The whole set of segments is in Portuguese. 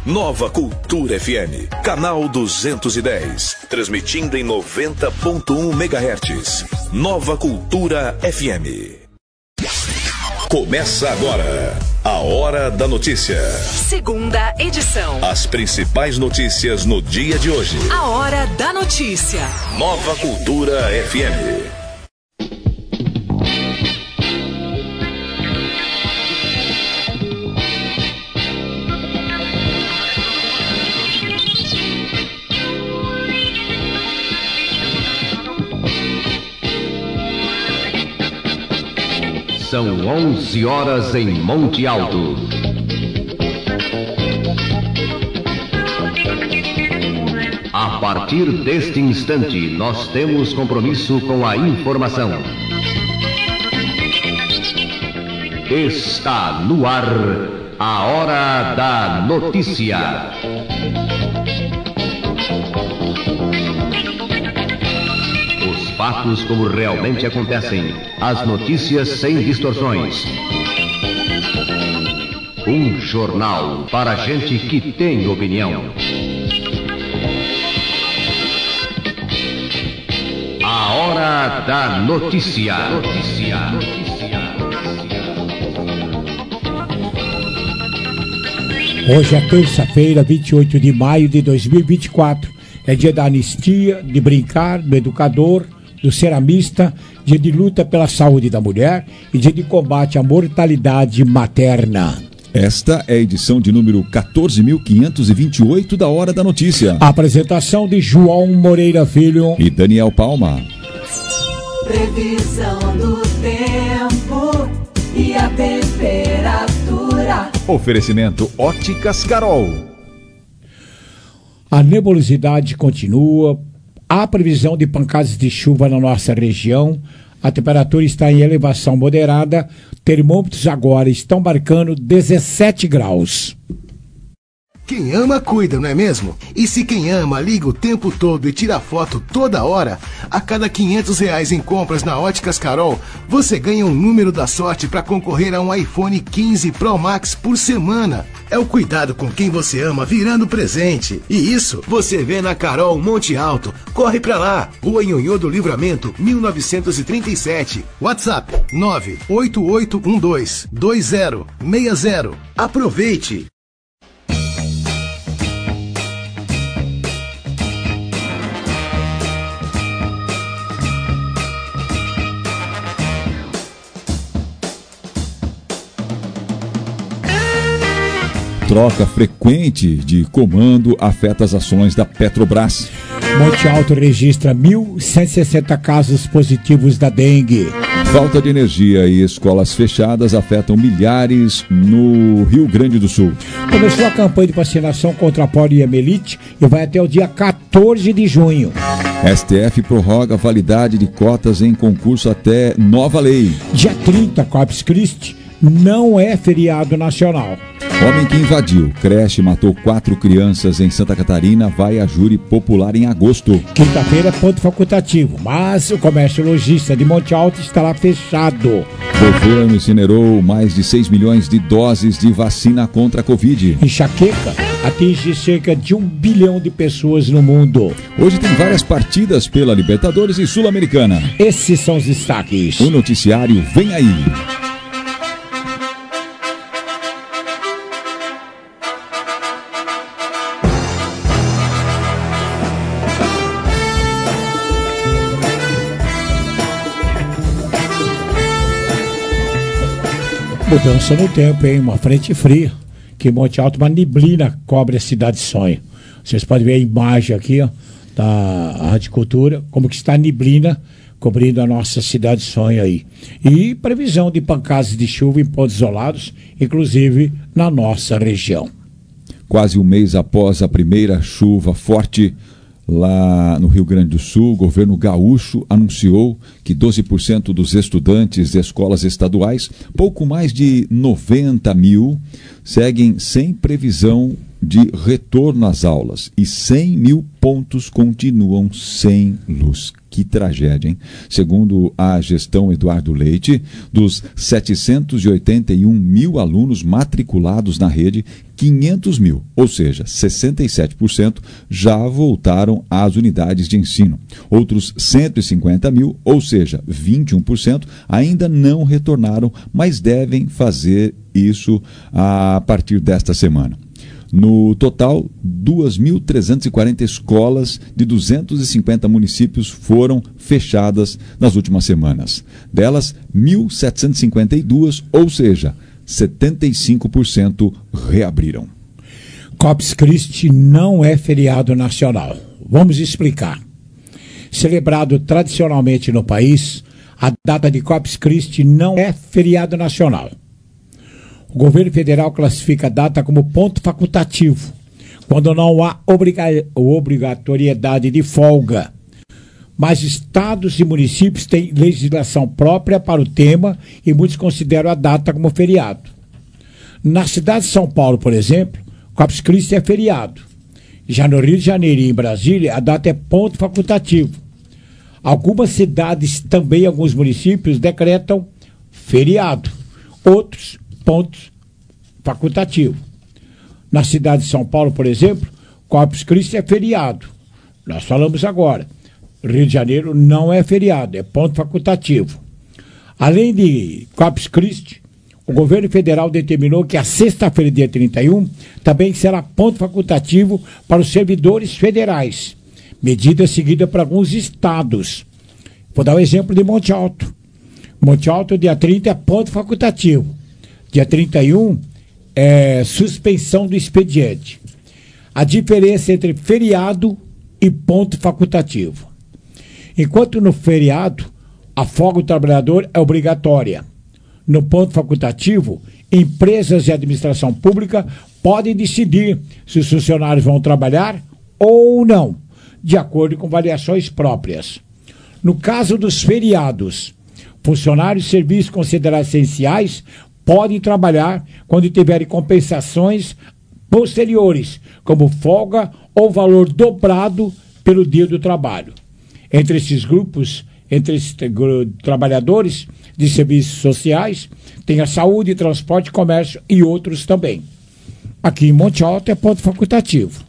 Nova Cultura FM, canal 210, transmitindo em 90.1 MHz. Nova Cultura FM. Começa agora a Hora da Notícia. Segunda edição. As principais notícias no dia de hoje. A Hora da Notícia. Nova Cultura FM. São 11 horas em Monte Alto. A partir deste instante, nós temos compromisso com a informação. Está no ar a Hora da Notícia. Fatos como realmente acontecem. As notícias sem distorções. Um jornal para gente que tem opinião. A Hora da Notícia. Hoje é terça-feira, 28 de maio de 2024. É dia da anistia, de brincar, do educador, do ceramista, dia de luta pela saúde da mulher e dia de combate à mortalidade materna. Esta é a edição de número 14.528 da Hora da Notícia. A apresentação de João Moreira Filho e Daniel Palma. Previsão do tempo e a temperatura. Oferecimento Óticas Carol. A nebulosidade continua. Há previsão de pancadas de chuva na nossa região. A temperatura está em elevação moderada. Termômetros agora estão marcando 17 graus. Quem ama, cuida, não é mesmo? E se quem ama liga o tempo todo e tira foto toda hora, a cada R$500 em compras na Óticas Carol, você ganha um número da sorte para concorrer a um iPhone 15 Pro Max por semana. É o cuidado com quem você ama virando presente. E isso você vê na Carol Monte Alto. Corre pra lá. Rua Nhonhô do Livramento, 1937. WhatsApp 988122060. Aproveite! Troca frequente de comando afeta as ações da Petrobras. Monte Alto registra 1.160 casos positivos da dengue. Falta de energia e escolas fechadas afetam milhares no Rio Grande do Sul. Começou a campanha de vacinação contra a poliomielite e vai até o dia 14 de junho. STF prorroga a validade de cotas em concurso até nova lei. Dia 30, Corpus Christi, não é feriado nacional. Homem que invadiu creche e matou 4 crianças em Santa Catarina vai a júri popular em agosto. Quinta-feira é ponto facultativo, mas o comércio lojista de Monte Alto estará fechado. O governo incinerou mais de 6 milhões de doses de vacina contra a Covid. Enxaqueca atinge cerca de 1 bilhão de pessoas no mundo. Hoje tem várias partidas pela Libertadores e Sul-Americana. Esses são os destaques. O noticiário vem aí. Mudança no tempo, hein? Uma frente fria. Que em Monte Alto, uma neblina cobre a cidade sonho. Vocês podem ver a imagem aqui, ó, da Rádio Cultura, como que está a neblina cobrindo a nossa cidade sonho aí. E previsão de pancadas de chuva em pontos isolados, inclusive na nossa região. Quase um mês após a primeira chuva forte lá no Rio Grande do Sul, o governo gaúcho anunciou que 12% dos estudantes de escolas estaduais, pouco mais de 90 mil, seguem sem previsão de retorno às aulas e 100 mil pontos continuam sem luz. Que tragédia, hein? Segundo a gestão Eduardo Leite, dos 781 mil alunos matriculados na rede, 500 mil, ou seja, 67%, já voltaram às unidades de ensino. Outros 150 mil, ou seja, 21%, ainda não retornaram, mas devem fazer isso a partir desta semana. No total, 2.340 escolas de 250 municípios foram fechadas nas últimas semanas. Delas, 1.752, ou seja, 75% reabriram. Corpus Christi não é feriado nacional. Vamos explicar. Celebrado tradicionalmente no país, a data de Corpus Christi não é feriado nacional. O governo federal classifica a data como ponto facultativo, quando não há obrigatoriedade de folga. Mas estados e municípios têm legislação própria para o tema e muitos consideram a data como feriado. Na cidade de São Paulo, por exemplo, Corpus Christi é feriado. Já no Rio de Janeiro e em Brasília, a data é ponto facultativo. Algumas cidades, também alguns municípios, decretam feriado. Outros, pontos facultativo. Na cidade de São Paulo, por exemplo, Corpus Christi é feriado. Nós falamos agora. Rio de Janeiro não é feriado, é ponto facultativo. Além de Corpus Christi, o governo federal determinou que a sexta-feira, dia 31, também será ponto facultativo para os servidores federais. Medida seguida por alguns estados. Vou dar o exemplo de Monte Alto. Monte Alto, dia 30, é ponto facultativo. Dia 31 é suspensão do expediente. A diferença entre feriado e ponto facultativo. Enquanto no feriado, a folga do trabalhador é obrigatória. No ponto facultativo, empresas de administração pública podem decidir se os funcionários vão trabalhar ou não, de acordo com variações próprias. No caso dos feriados, funcionários de serviços considerados essenciais podem trabalhar quando tiverem compensações posteriores, como folga ou valor dobrado pelo dia do trabalho. Entre esses grupos, trabalhadores de serviços sociais, tem a saúde, transporte, comércio e outros também. Aqui em Monte Alto é ponto facultativo.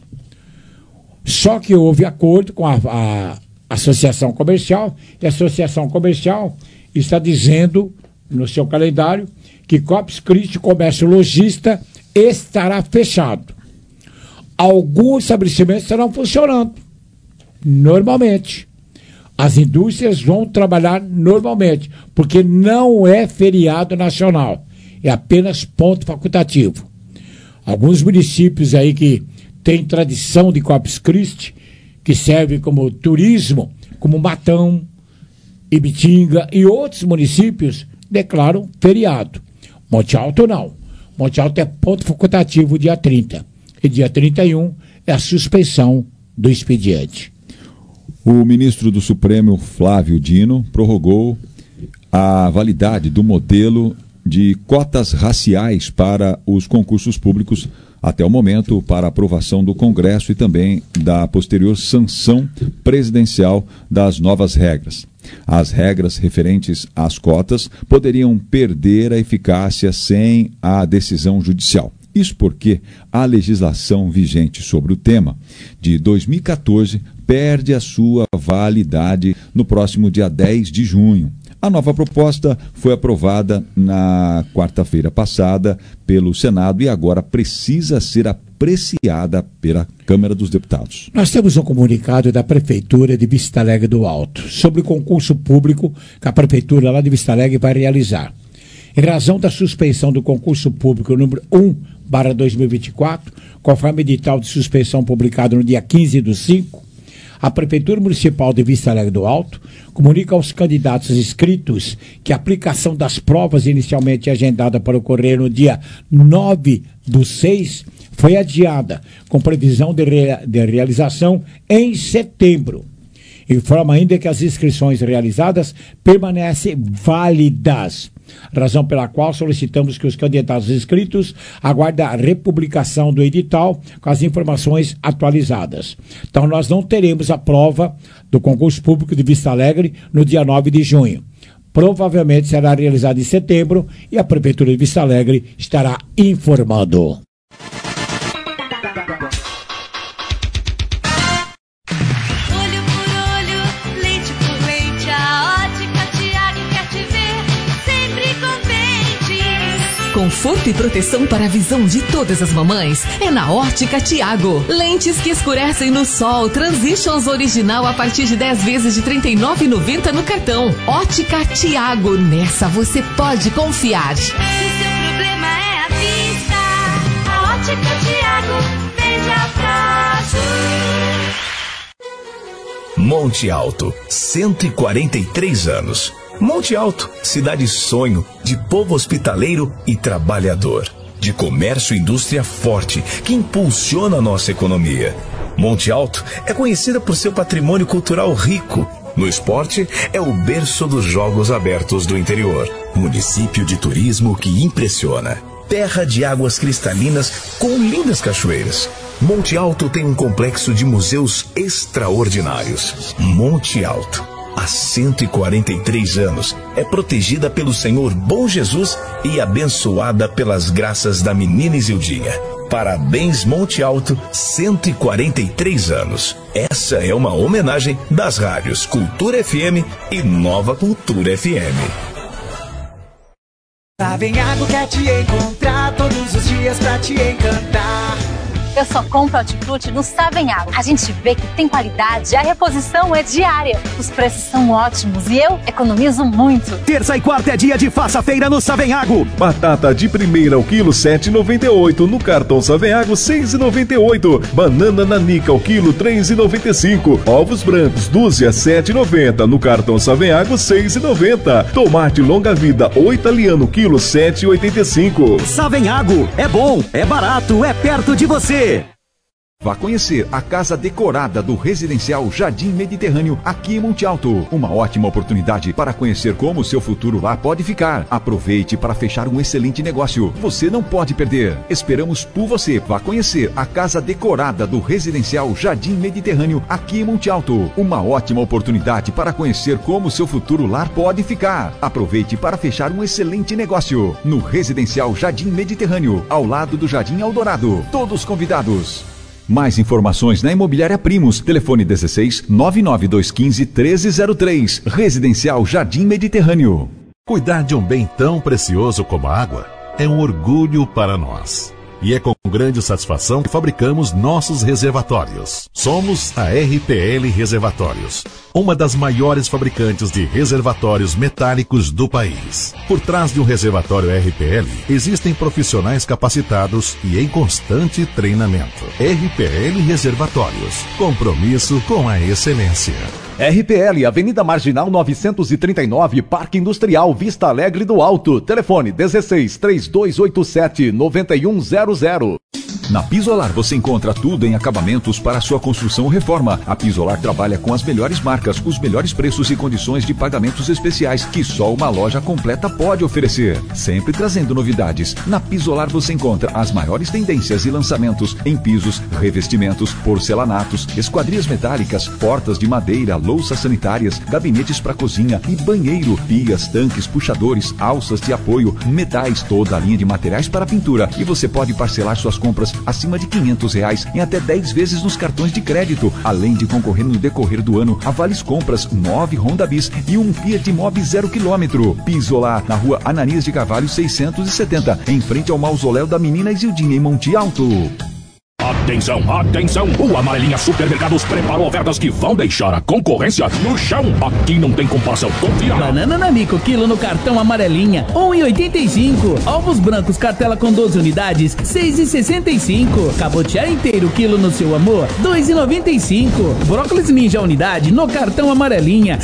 Só que houve acordo com a Associação Comercial, e a Associação Comercial está dizendo no seu calendário que Corpus Christi Comércio Lojista estará fechado. Alguns estabelecimentos estarão funcionando normalmente. As indústrias vão trabalhar normalmente, porque não é feriado nacional, é apenas ponto facultativo. Alguns municípios aí que têm tradição de Corpus Christi, que servem como turismo, como Matão, Ibitinga e outros municípios, declaram feriado. Monte Alto não. Monte Alto é ponto facultativo dia 30. E dia 31 é a suspensão do expediente. O ministro do Supremo, Flávio Dino, prorrogou a validade do modelo de cotas raciais para os concursos públicos até o momento para aprovação do Congresso e também da posterior sanção presidencial das novas regras. As regras referentes às cotas poderiam perder a eficácia sem a decisão judicial. Isso porque a legislação vigente sobre o tema, de 2014, perde a sua validade no próximo dia 10 de junho. A nova proposta foi aprovada na quarta-feira passada pelo Senado e agora precisa ser apreciada pela Câmara dos Deputados. Nós temos um comunicado da Prefeitura de Vista Alegre do Alto sobre o concurso público que a Prefeitura lá de Vista Alegre vai realizar. Em razão da suspensão do concurso público número 1/2024, conforme edital de suspensão publicado no dia 15/5, a Prefeitura Municipal de Vista Alegre do Alto comunica aos candidatos inscritos que a aplicação das provas inicialmente agendada para ocorrer no dia 9/6 foi adiada, com previsão de realização em setembro. Informa ainda que as inscrições realizadas permanecem válidas. razão pela qual solicitamos que os candidatos inscritos aguardem a republicação do edital com as informações atualizadas. Então, nós não teremos a prova do concurso público de Vista Alegre no dia 9 de junho. Provavelmente será realizado em setembro e a Prefeitura de Vista Alegre estará informando. Conforto e proteção para a visão de todas as mamães é na Ótica Tiago. Lentes que escurecem no sol, Transitions original a partir de 10 vezes de R$ 39,90 no cartão. Ótica Tiago, nessa você pode confiar. Se seu problema é a vista, a Ótica Tiago veja fácil. Monte Alto, 143 anos. Monte Alto, cidade sonho, de povo hospitaleiro e trabalhador, de comércio e indústria forte, que impulsiona a nossa economia. Monte Alto é conhecida por seu patrimônio cultural rico. No esporte, é o berço dos Jogos Abertos do interior. Município de turismo que impressiona. Terra de águas cristalinas com lindas cachoeiras. Monte Alto tem um complexo de museus extraordinários. Monte Alto, há 143 anos, é protegida pelo Senhor Bom Jesus e abençoada pelas graças da menina Isildinha. Parabéns, Monte Alto, 143 anos. Essa é uma homenagem das rádios Cultura FM e Nova Cultura FM. Savenhago quer te encontrar todos os dias pra te encantar. Eu só compro Hortifruti no Savenhago. A gente vê que tem qualidade, a reposição é diária. Os preços são ótimos e eu economizo muito. Terça e quarta é dia de Faça Feira no Savenhago. Batata de primeira ao quilo 7,98. No cartão Savenhago 6,98. Banana nanica ao quilo 3,95. Ovos brancos dúzia 7,90. No cartão Savenhago 6,90. Tomate longa vida ou italiano quilo 7,85. Savenhago, é bom, é barato, é perto de você. Vá conhecer a casa decorada do Residencial Jardim Mediterrâneo aqui em Monte Alto. Uma ótima oportunidade para conhecer como o seu futuro lá pode ficar. Aproveite para fechar um excelente negócio. Você não pode perder. Esperamos por você. Vá conhecer a casa decorada do Residencial Jardim Mediterrâneo aqui em Monte Alto. Uma ótima oportunidade para conhecer como o seu futuro lar pode ficar. Aproveite para fechar um excelente negócio. No Residencial Jardim Mediterrâneo, ao lado do Jardim Eldorado. Todos convidados. Mais informações na Imobiliária Primos. Telefone 16 99215 1303. Residencial Jardim Mediterrâneo. Cuidar de um bem tão precioso como a água é um orgulho para nós. E é com grande satisfação que fabricamos nossos reservatórios. Somos a RPL Reservatórios, uma das maiores fabricantes de reservatórios metálicos do país. Por trás de um reservatório RPL, existem profissionais capacitados e em constante treinamento. RPL Reservatórios, compromisso com a excelência. RPL, Avenida Marginal 939, Parque Industrial Vista Alegre do Alto. Telefone 16 3287 9100. Na Pisolar você encontra tudo em acabamentos para sua construção ou reforma. A Pisolar trabalha com as melhores marcas, os melhores preços e condições de pagamentos especiais que só uma loja completa pode oferecer. Sempre trazendo novidades. Na Pisolar você encontra as maiores tendências e lançamentos em pisos, revestimentos, porcelanatos, esquadrias metálicas, portas de madeira, louças sanitárias, gabinetes para cozinha e banheiro, pias, tanques, puxadores, alças de apoio, metais, toda a linha de materiais para pintura. E você pode parcelar suas compras acima de R$500 em até 10 vezes nos cartões de crédito, além de concorrer no decorrer do ano a vales compras, 9 Honda Bis e um Fiat Mobi 0 km. Pisolar, na rua Ananias de Carvalho 670, em frente ao mausoléu da menina Isildinha, em Monte Alto. Atenção, atenção! O Amarelinha Supermercados preparou ofertas que vão deixar a concorrência no chão. Aqui não tem comparação, confia. Banana Nanico, quilo no cartão Amarelinha, 1,85. Ovos brancos, cartela com 12 unidades, 6,65. Cabotiá inteiro, quilo no seu amor, 2,95. Brócolis Ninja unidade no cartão Amarelinha,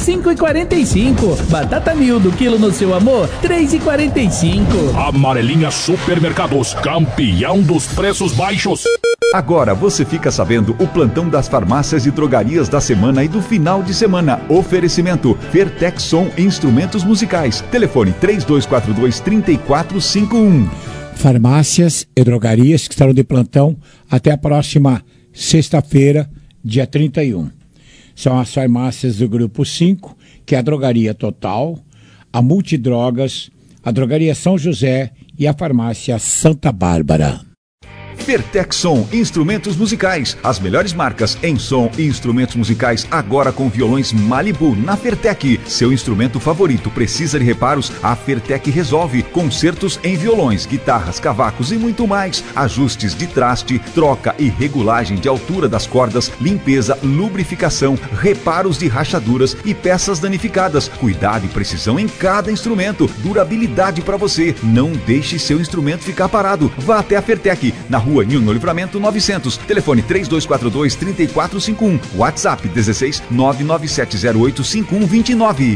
5,45. Batata miúdo, quilo no seu amor, 3,45. Amarelinha Supermercados, campeão dos preços baixos. Agora você fica sabendo o plantão das farmácias e drogarias da semana e do final de semana. Oferecimento Fertexson Instrumentos Musicais. Telefone 3242-3451. Farmácias e drogarias que estarão de plantão até a próxima sexta-feira, dia 31. São as farmácias do Grupo 5, que é a Drogaria Total, a Multidrogas, a Drogaria São José e a Farmácia Santa Bárbara. Fertexson Instrumentos Musicais. As melhores marcas em som e instrumentos musicais agora com violões Malibu na Fertec. Seu instrumento favorito precisa de reparos? A Fertec resolve. Concertos em violões, guitarras, cavacos e muito mais. Ajustes de traste, troca e regulagem de altura das cordas, limpeza, lubrificação, reparos de rachaduras e peças danificadas. Cuidado e precisão em cada instrumento. Durabilidade para você. Não deixe seu instrumento ficar parado. Vá até a Fertec, na Rua Nilo Livramento 900. Telefone 3242-3451. WhatsApp 16 997085129.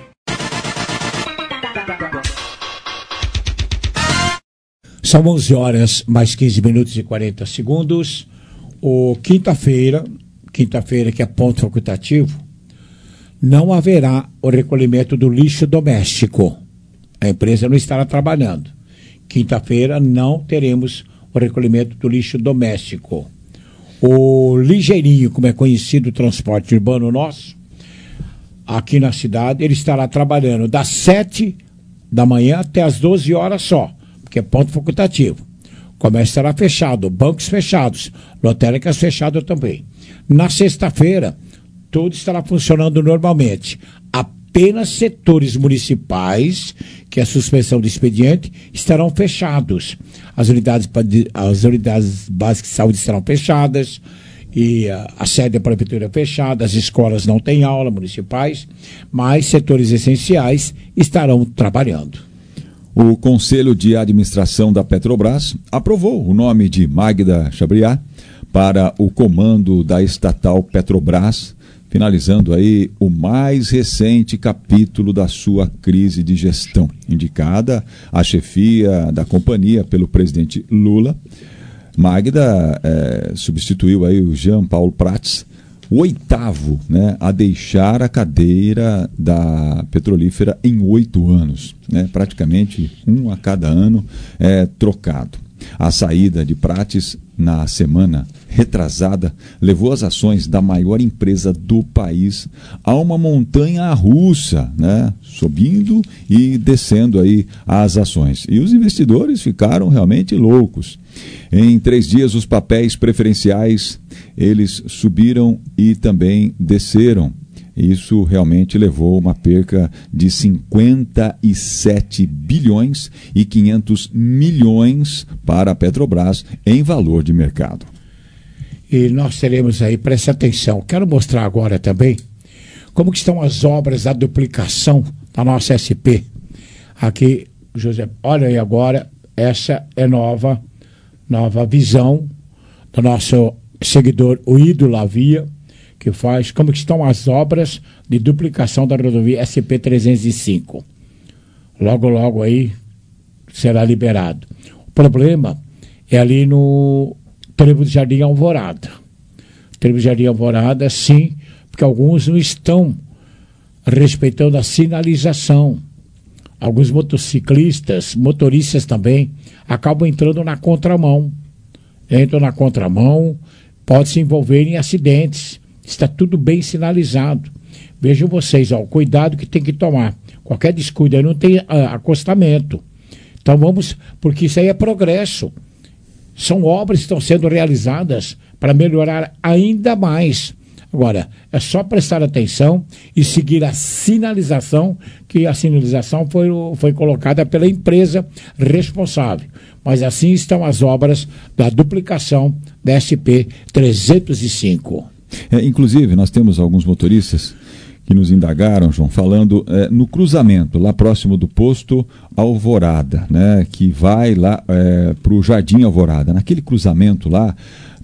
São 11 horas mais 15 minutos e 40 segundos. Quinta-feira que é ponto facultativo, não haverá o recolhimento do lixo doméstico. A empresa não estará trabalhando. Quinta-feira não teremos o recolhimento do lixo doméstico. O Ligeirinho, como é conhecido o transporte urbano nosso, aqui na cidade, ele estará trabalhando das 7 da manhã até as 12 horas só, porque é ponto facultativo. O comércio estará fechado, bancos fechados, lotéricas fechadas também. Na sexta-feira, tudo estará funcionando normalmente. Apenas setores municipais, que é a suspensão do expediente, estarão fechados. As unidades básicas de saúde estarão fechadas, e a sede da prefeitura é fechada, as escolas não têm aula municipais, mas setores essenciais estarão trabalhando. O Conselho de Administração da Petrobras aprovou o nome de Magda Chabriat para o comando da estatal Petrobras, finalizando aí o mais recente capítulo da sua crise de gestão, indicada à chefia da companhia pelo presidente Lula. Magda substituiu aí o Jean Paul Prats, o oitavo, né, a deixar a cadeira da petrolífera em 8 anos, né, praticamente um a cada ano trocado. A saída de Prates na semana retrasada levou as ações da maior empresa do país a uma montanha russa, né? Subindo e descendo aí as ações. E os investidores ficaram realmente loucos. Em 3 dias, os papéis preferenciais, eles subiram e também desceram. Isso realmente levou uma perca de 57 bilhões e 500 milhões para a Petrobras em valor de mercado. E nós teremos aí, preste atenção, quero mostrar agora também como que estão as obras da duplicação da nossa SP. Aqui, José, olha aí agora, essa é nova visão do nosso seguidor, o Ido Lavia, que faz como que estão as obras de duplicação da rodovia SP-305. Logo aí será liberado. O problema é ali no Trevo do Jardim Alvorada. Trevo do Jardim Alvorada, sim, porque alguns não estão respeitando a sinalização. Alguns motociclistas, motoristas também, acabam entrando na contramão. Entram na contramão, pode se envolver em acidentes. Está tudo bem sinalizado. Vejam vocês, o cuidado que tem que tomar. Qualquer descuido aí não tem acostamento. Então vamos, porque isso aí é progresso. São obras que estão sendo realizadas para melhorar ainda mais. Agora, é só prestar atenção e seguir a sinalização, que a sinalização foi colocada pela empresa responsável. Mas assim estão as obras da duplicação da SP-305. Inclusive, nós temos alguns motoristas que nos indagaram, João, falando no cruzamento, lá próximo do posto Alvorada, né, que vai lá para o Jardim Alvorada. Naquele cruzamento lá,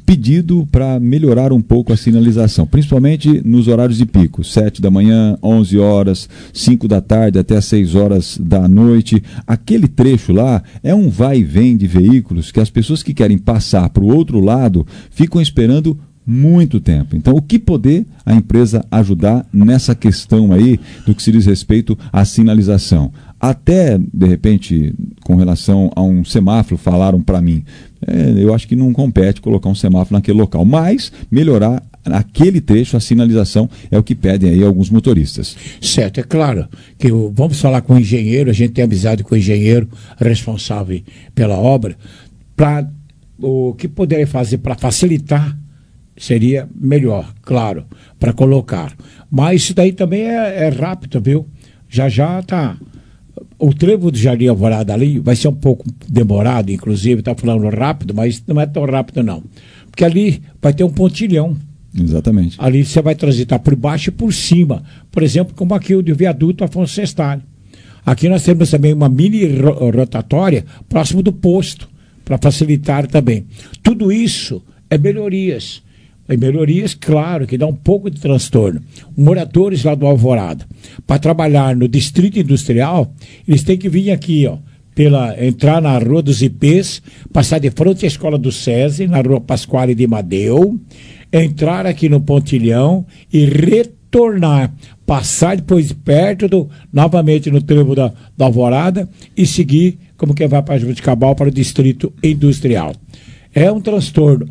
pedido para melhorar um pouco a sinalização, principalmente nos horários de pico, 7 da manhã, 11 horas, 5 da tarde até 6 horas da noite. Aquele trecho lá é um vai e vem de veículos que as pessoas que querem passar para o outro lado ficam esperando muito tempo. Então, o que poder a empresa ajudar nessa questão aí do que se diz respeito à sinalização? Até, de repente, com relação a um semáforo, falaram para mim, eu acho que não compete colocar um semáforo naquele local, mas melhorar aquele trecho, a sinalização, é o que pedem aí alguns motoristas. Certo, é claro que vamos falar com o engenheiro, a gente tem amizade com o engenheiro responsável pela obra, para o que poderia fazer para facilitar seria melhor, claro, para colocar. Mas isso daí também é rápido, viu? Já está. O trevo do Jardim Alvorada ali vai ser um pouco demorado, inclusive, está falando rápido, mas não é tão rápido não. Porque ali vai ter um pontilhão. Exatamente. Ali você vai transitar por baixo e por cima. Por exemplo, como aqui o do viaduto Afonso Sestari. Aqui nós temos também uma mini rotatória próximo do posto, para facilitar também. Tudo isso é melhorias. E melhorias, claro, que dá um pouco de transtorno. Moradores lá do Alvorada, para trabalhar no distrito industrial, eles têm que vir aqui, ó, entrar na Rua dos IPs, passar de frente à Escola do SESI, na Rua Pasquale de Madeu, entrar aqui no Pontilhão e retornar, passar depois novamente no trevo da Alvorada e seguir como que vai para Jabuticabal, para o distrito industrial. É um transtorno,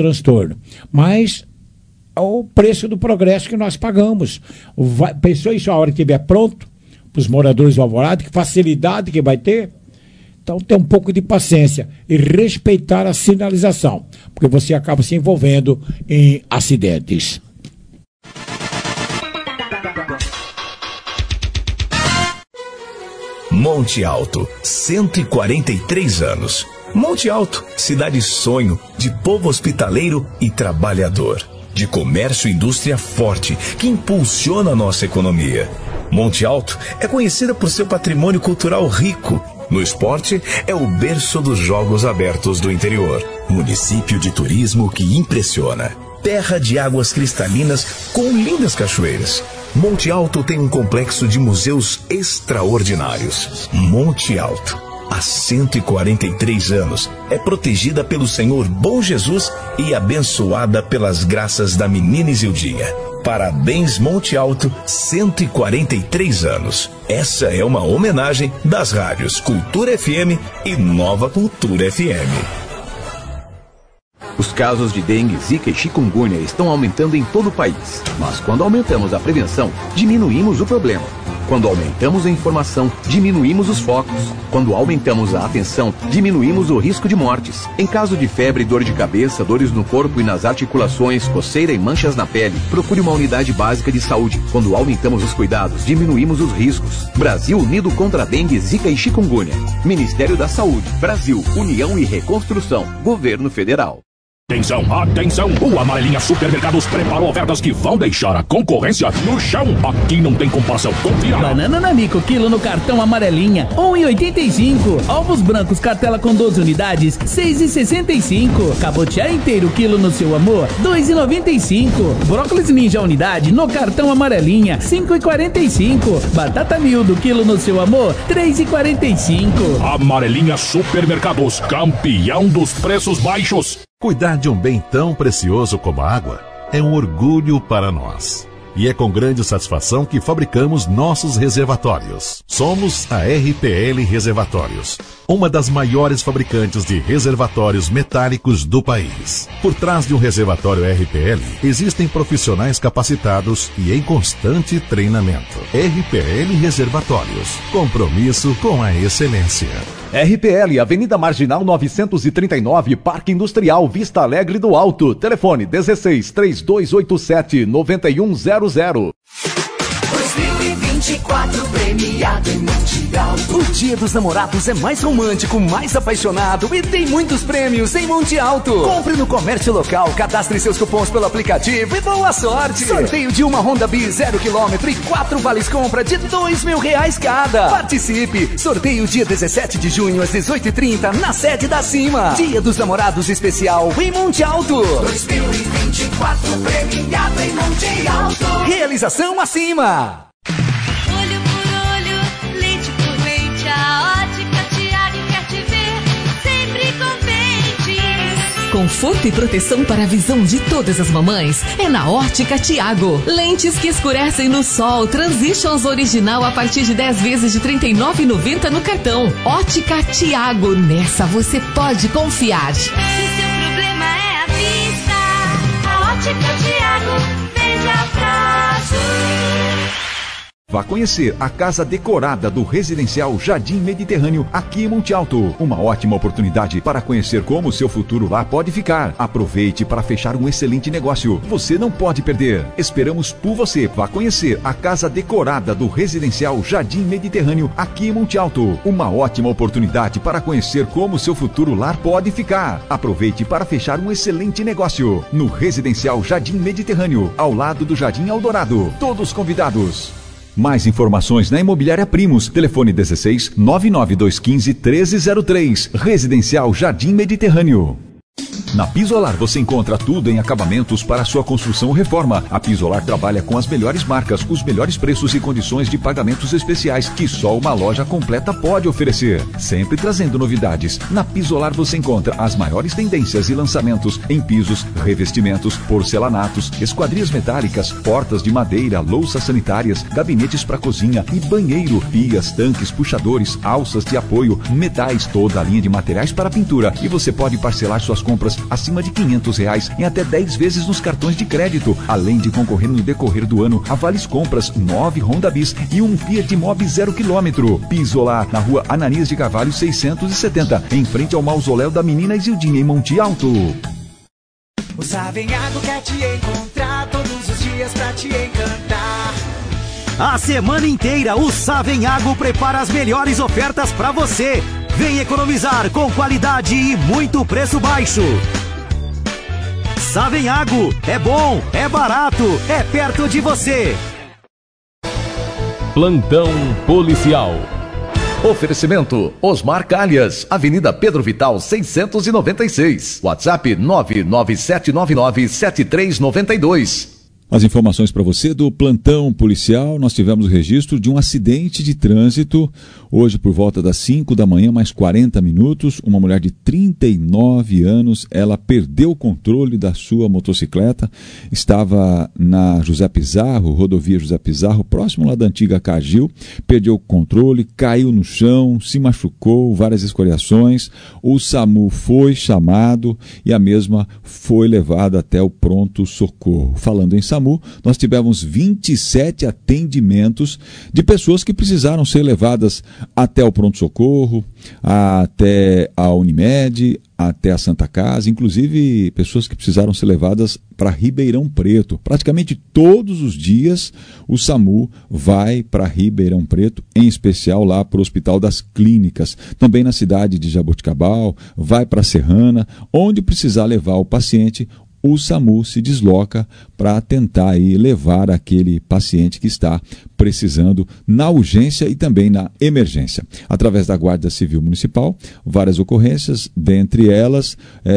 mas é o preço do progresso que nós pagamos. Pensou isso a hora que estiver pronto, para os moradores do Alvorada, que facilidade que vai ter? Então tem um pouco de paciência e respeitar a sinalização, porque você acaba se envolvendo em acidentes. Monte Alto, 143 anos. Monte Alto, cidade sonho, de povo hospitaleiro e trabalhador, de comércio e indústria forte, que impulsiona a nossa economia. Monte Alto é conhecida por seu patrimônio cultural rico. No esporte, é o berço dos Jogos Abertos do interior. Município de turismo que impressiona. Terra de águas cristalinas com lindas cachoeiras. Monte Alto tem um complexo de museus extraordinários. Monte Alto, há 143 anos, é protegida pelo Senhor Bom Jesus e abençoada pelas graças da menina Isildinha. Parabéns, Monte Alto, 143 anos. Essa é uma homenagem das rádios Cultura FM e Nova Cultura FM. Os casos de dengue, zika e chikungunya estão aumentando em todo o país. Mas quando aumentamos a prevenção, diminuímos o problema. Quando aumentamos a informação, diminuímos os focos. Quando aumentamos a atenção, diminuímos o risco de mortes. Em caso de febre, dor de cabeça, dores no corpo e nas articulações, coceira e manchas na pele, procure uma unidade básica de saúde. Quando aumentamos os cuidados, diminuímos os riscos. Brasil unido contra a dengue, zika e chikungunya. Ministério da Saúde, Brasil, União e Reconstrução, Governo Federal. Atenção, atenção! O Amarelinha Supermercados preparou ofertas que vão deixar a concorrência no chão. Aqui não tem comparação, confia! Banana Namico, quilo no cartão Amarelinha, 1,85. Ovos brancos, cartela com 12 unidades, 6,65. Cabotiá inteiro, quilo no seu amor, 2,95. Brócolis Ninja unidade no cartão Amarelinha, 5,45. Batata miúdo, quilo no seu amor, 3,45. Amarelinha Supermercados, campeão dos preços baixos. Cuidar de um bem tão precioso como a água é um orgulho para nós. E é com grande satisfação que fabricamos nossos reservatórios. Somos a RPL Reservatórios, uma das maiores fabricantes de reservatórios metálicos do país. Por trás de um reservatório RPL, existem profissionais capacitados e em constante treinamento. RPL Reservatórios, compromisso com a excelência. RPL, Avenida Marginal 939, Parque Industrial, Vista Alegre do Alto. Telefone 16 3287 9100. 2020 2024 premiado em Monte Alto. O Dia dos Namorados é mais romântico, mais apaixonado e tem muitos prêmios em Monte Alto. Compre no comércio local, cadastre seus cupons pelo aplicativo e boa sorte. Sorteio de uma Honda Bis 0 km e 4 vales compra de R$2.000 cada. Participe. Sorteio dia 17 de junho às 18h30 na sede da Cima. Dia dos Namorados especial em Monte Alto. 2024 premiado em Monte Alto. Realização Acima. Olho por olho, lente por lente, a Ótica Tiago quer te ver sempre contente. Conforto e proteção para a visão de todas as mamães é na Ótica Tiago. Lentes que escurecem no sol, Transitions original a partir de 10 vezes de R$ 39,90 no cartão. Ótica Tiago, nessa você pode confiar. Se seu problema é a vista, a Ótica Tiago veja fácil. Vá conhecer a casa decorada do Residencial Jardim Mediterrâneo aqui em Monte Alto. Uma ótima oportunidade para conhecer como o seu futuro lá pode ficar. Aproveite para fechar um excelente negócio. Você não pode perder. Esperamos por você. Vá conhecer a casa decorada do Residencial Jardim Mediterrâneo aqui em Monte Alto. Uma ótima oportunidade para conhecer como o seu futuro lar pode ficar. Aproveite para fechar um excelente negócio. No Residencial Jardim Mediterrâneo, ao lado do Jardim Eldorado. Todos convidados. Mais informações na Imobiliária Primos. Telefone 16 99215 1303. Residencial Jardim Mediterrâneo. Na Pisolar você encontra tudo em acabamentos para sua construção ou reforma. A Pisolar trabalha com as melhores marcas, os melhores preços e condições de pagamentos especiais que só uma loja completa pode oferecer. Sempre trazendo novidades. Na Pisolar você encontra as maiores tendências e lançamentos em pisos, revestimentos, porcelanatos, esquadrias metálicas, portas de madeira, louças sanitárias, gabinetes para cozinha e banheiro, pias, tanques, puxadores, alças de apoio, metais, toda a linha de materiais para pintura. E você pode parcelar suas compras acima de R$500 em até 10 vezes nos cartões de crédito, além de concorrer no decorrer do ano a vales compras 9 Honda Bis e um Fiat Mobi 0 km. Pisolar, na rua Ananias de Carvalho 670, em frente ao mausoléu da menina Isildinha em Monte Alto. O Savenhago quer te encontrar todos os dias pra te encantar. A semana inteira o Savenhago prepara as melhores ofertas pra você. Vem economizar com qualidade e muito preço baixo. Savenhago, é bom, é barato, é perto de você. Plantão Policial. Oferecimento Osmar Calhas, Avenida Pedro Vital 696. WhatsApp 997997392. As informações para você do plantão policial. Nós tivemos o registro de um acidente de trânsito hoje por volta das 5 da manhã, mais 40 minutos. Uma mulher de 39 anos, ela perdeu o controle da sua motocicleta, estava na José Pizarro, rodovia José Pizarro, próximo lá da antiga Cargill, perdeu o controle, caiu no chão, se machucou, várias escoriações. O SAMU foi chamado e a mesma foi levada até o pronto-socorro. Falando em SAMU, nós tivemos 27 atendimentos de pessoas que precisaram ser levadas até o pronto-socorro, até a Unimed, até a Santa Casa, inclusive pessoas que precisaram ser levadas para Ribeirão Preto. Praticamente todos os dias o SAMU vai para Ribeirão Preto, em especial lá para o Hospital das Clínicas. Também na cidade de Jaboticabal, vai para Serrana, onde precisar levar o paciente, o SAMU se desloca para tentar aí levar aquele paciente que está precisando na urgência e também na emergência. Através da Guarda Civil Municipal, várias ocorrências, dentre elas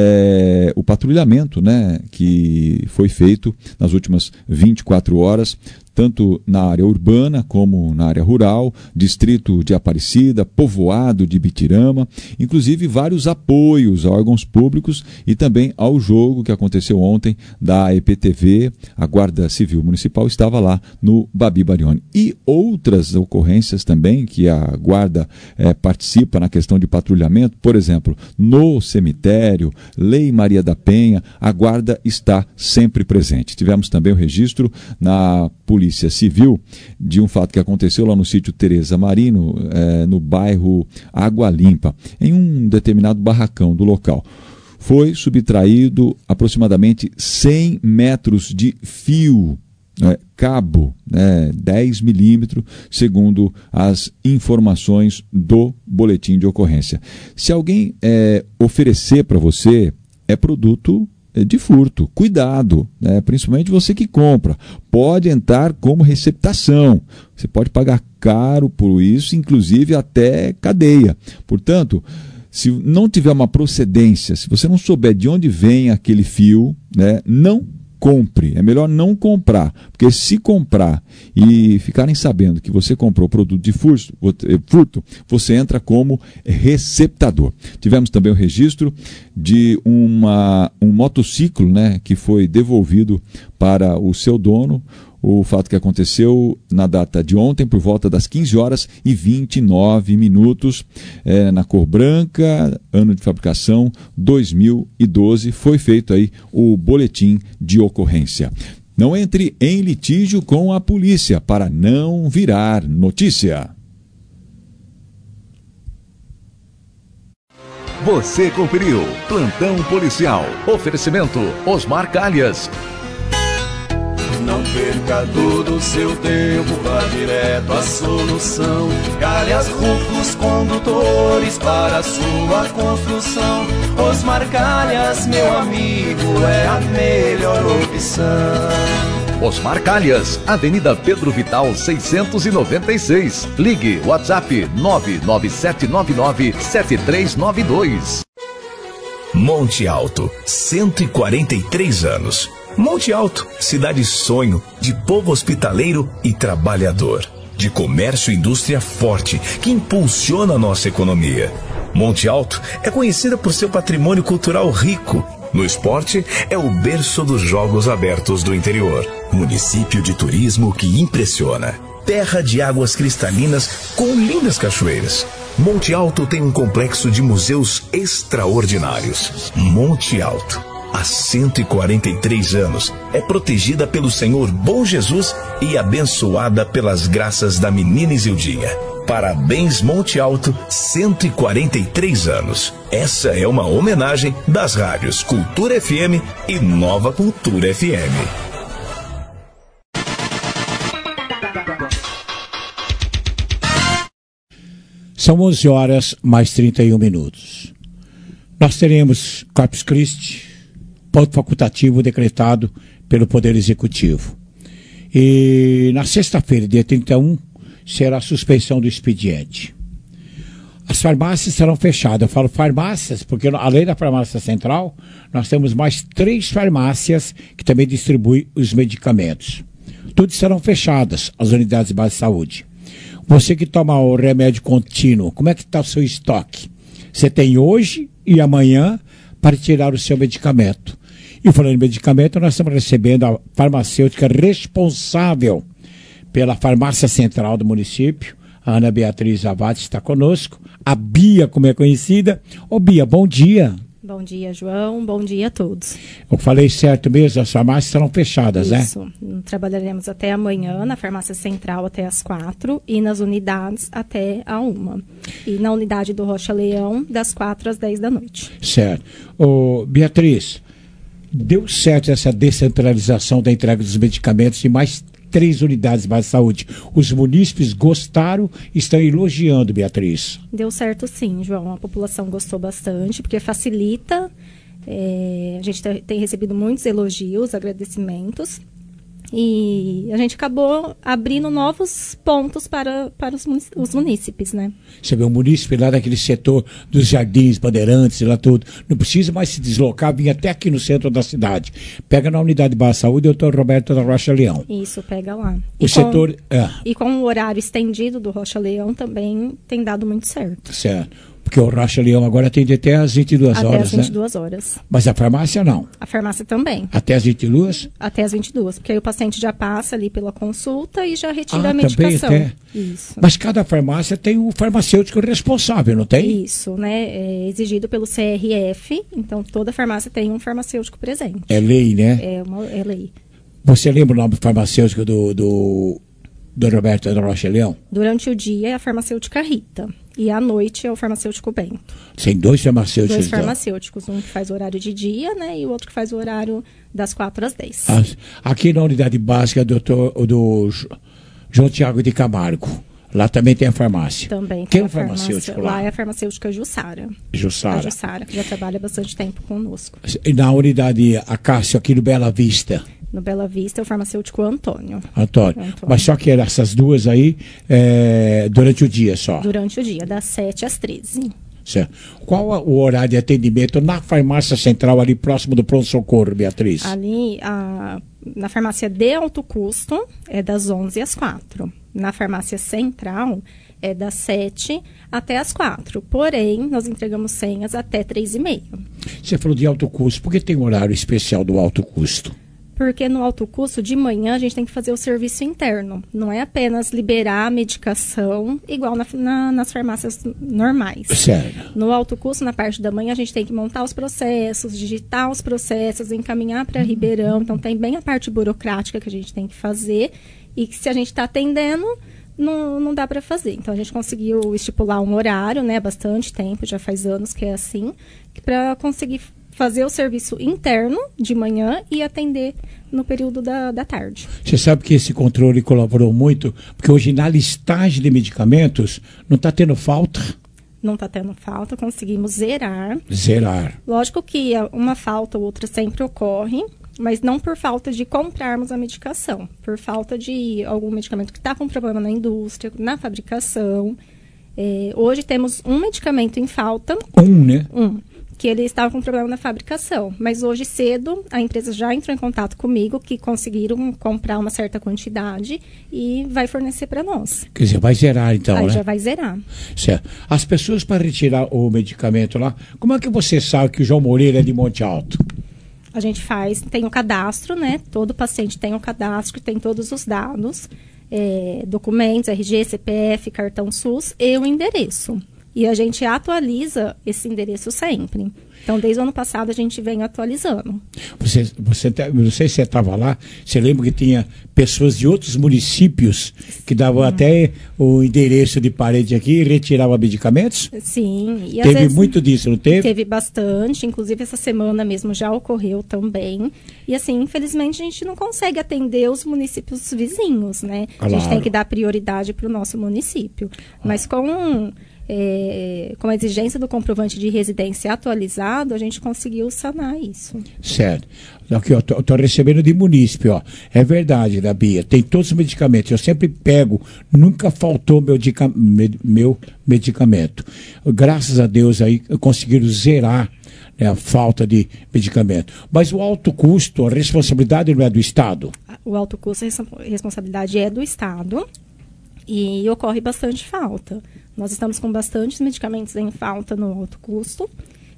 o patrulhamento, né, que foi feito nas últimas 24 horas, tanto na área urbana como na área rural, distrito de Aparecida, povoado de Bitirama, inclusive vários apoios a órgãos públicos e também ao jogo que aconteceu ontem da EPTV. A Guarda Civil Municipal estava lá no Babi Barioni. E outras ocorrências também que a Guarda participa na questão de patrulhamento, por exemplo, no cemitério, Lei Maria da Penha, a Guarda está sempre presente. Tivemos também o registro na Polícia Civil de um fato que aconteceu lá no sítio Tereza Marino, no bairro Água Limpa, em um determinado barracão do local. Foi subtraído aproximadamente 100 metros de fio cabo, 10 milímetros, segundo as informações do boletim de ocorrência. Se alguém oferecer para você, é produto de furto. Cuidado, principalmente você que compra. Pode entrar como receptação. Você pode pagar caro por isso, inclusive até cadeia. Portanto, se não tiver uma procedência, se você não souber de onde vem aquele fio, não compre. É melhor não comprar, porque se comprar e ficarem sabendo que você comprou produto de furto, você entra como receptador. Tivemos também o registro de um motociclo, que foi devolvido para o seu dono. O fato que aconteceu na data de ontem, por volta das 15h29, na cor branca, ano de fabricação 2012, foi feito aí o boletim de ocorrência. Não entre em litígio com a polícia para não virar notícia. Você conferiu Plantão Policial. Oferecimento Osmar Calhas. Não perca todo o seu tempo, vá direto à solução. Calhas Rufos Condutores para a sua construção. Osmar Calhas, meu amigo, é a melhor opção. Osmar Calhas, Avenida Pedro Vital 696. Ligue WhatsApp 997997392. Monte Alto, 143 anos. Monte Alto, cidade sonho, de povo hospitaleiro e trabalhador, de comércio e indústria forte, que impulsiona a nossa economia. Monte Alto é conhecida por seu patrimônio cultural rico. No esporte, é o berço dos Jogos Abertos do interior. Município de turismo que impressiona. Terra de águas cristalinas com lindas cachoeiras. Monte Alto tem um complexo de museus extraordinários. Monte Alto, há 143 anos, é protegida pelo Senhor Bom Jesus e abençoada pelas graças da menina Isildinha. Parabéns, Monte Alto, 143 anos. Essa é uma homenagem das rádios Cultura FM e Nova Cultura FM. São 11 horas mais 31 minutos. Nós teremos Corpus Christi, ponto facultativo decretado pelo Poder Executivo. E na sexta-feira, dia 31, será a suspensão do expediente. As farmácias serão fechadas. Eu falo farmácias porque, além da farmácia central, nós temos mais 3 farmácias que também distribuem os medicamentos. Todas serão fechadas, as unidades de base de saúde. Você que toma o remédio contínuo, como é que está o seu estoque? Você tem hoje e amanhã para tirar o seu medicamento. E falando em medicamento, nós estamos recebendo a farmacêutica responsável pela farmácia central do município, a Ana Beatriz Avati está conosco, a Bia, como é conhecida. Ô Bia, bom dia. Bom dia, João. Bom dia a todos. Eu falei certo mesmo, as farmácias serão fechadas, Isso. né? Trabalharemos até amanhã na farmácia central até às 4 e nas unidades até a 1. E na unidade do Rocha Leão, das 4 às 10 da noite. Certo. Ô, Beatriz, deu certo essa descentralização da entrega dos medicamentos em mais 3 unidades de base de saúde. Os munícipes gostaram, estão elogiando, Beatriz. Deu certo sim, João. A população gostou bastante, porque facilita. A gente tem recebido muitos elogios, agradecimentos. E a gente acabou abrindo novos pontos para os munícipes, né? Você vê o munícipe lá daquele setor dos Jardins, Bandeirantes e lá tudo. Não precisa mais se deslocar, vir até aqui no centro da cidade. Pega na unidade de base de saúde, doutor Roberto da Rocha Leão. Isso, pega lá. E com o horário estendido do Rocha Leão também tem dado muito certo. Certo. Porque o Rocha Leão agora atende até às 22 horas, né? Até às 22 horas. Mas a farmácia não? A farmácia também. Até às 22? Até às 22, porque aí o paciente já passa ali pela consulta e já retira a medicação. Também até. Isso. Mas cada farmácia tem o farmacêutico responsável, não tem? Isso, né? É exigido pelo CRF, então toda farmácia tem um farmacêutico presente. É lei, né? É lei. Você lembra o nome farmacêutico do Roberto da Rocha Leão? Durante o dia é a farmacêutica Rita. e à noite é o farmacêutico Bento. Tem 2 farmacêuticos. 2 farmacêuticos, um que faz o horário de dia, né, e o outro que faz o horário das 4 às 10. Aqui na unidade básica do João Tiago de Camargo, lá também tem a farmácia. Também tem tem um farmacêutico lá? Lá é a farmacêutica Jussara. Jussara. A Jussara, que já trabalha bastante tempo conosco. E na unidade Acácio, aqui no Bela Vista? No Bela Vista é o farmacêutico Antônio. Mas só que essas 2 aí durante o dia só? Durante o dia, das 7 às 13. Certo. Qual o horário de atendimento na farmácia central ali próximo do pronto-socorro, Beatriz? Ali, na farmácia de alto custo, é das 11 às 4. Na farmácia central, é das 7 até as 4. Porém, nós entregamos senhas até 3h30. Você falou de alto custo. Por que tem um horário especial do alto custo? Porque no alto custo, de manhã, a gente tem que fazer o serviço interno. Não é apenas liberar a medicação, igual nas farmácias normais. Sério. No alto custo, na parte da manhã, a gente tem que montar os processos, digitar os processos, encaminhar para Ribeirão. Então, tem bem a parte burocrática que a gente tem que fazer. E que se a gente está atendendo, não dá para fazer. Então, a gente conseguiu estipular um horário, né? Bastante tempo, já faz anos que é assim, para conseguir fazer o serviço interno de manhã e atender no período da tarde. Você sabe que esse controle colaborou muito, porque hoje na listagem de medicamentos não está tendo falta. Não está tendo falta, conseguimos zerar. Zerar. Lógico que uma falta ou outra sempre ocorre, mas não por falta de comprarmos a medicação, por falta de algum medicamento que está com problema na indústria, na fabricação. Hoje temos um medicamento em falta. Né? Que ele estava com problema na fabricação. Mas hoje cedo, a empresa já entrou em contato comigo, que conseguiram comprar uma certa quantidade e vai fornecer para nós. Quer dizer, vai zerar então, Aí né? já vai zerar. Certo. As pessoas para retirar o medicamento lá, como é que você sabe que o João Moreira é de Monte Alto? A gente tem o cadastro, né? Todo paciente tem o cadastro, tem todos os dados, documentos, RG, CPF, cartão SUS e o endereço. E a gente atualiza esse endereço sempre. Então, desde o ano passado, a gente vem atualizando. Não sei se você estava lá, você lembra que tinha pessoas de outros municípios que davam até o endereço de parede aqui e retiravam medicamentos? Sim. E teve muito disso, não teve? Teve bastante, inclusive essa semana mesmo já ocorreu também. E assim, infelizmente, a gente não consegue atender os municípios vizinhos, né? Claro. A gente tem que dar prioridade para o nosso município. Mas com a exigência do comprovante de residência atualizado, a gente conseguiu sanar isso. Certo. Aqui, eu estou recebendo de munícipe, ó. É verdade, da Bia. Tem todos os medicamentos. Eu sempre pego, nunca faltou meu medicamento. Graças a Deus aí conseguiram zerar a falta de medicamento. Mas o alto custo, a responsabilidade não é do Estado? O alto custo, a responsabilidade é do Estado e ocorre bastante falta. Nós estamos com bastantes medicamentos em falta no alto custo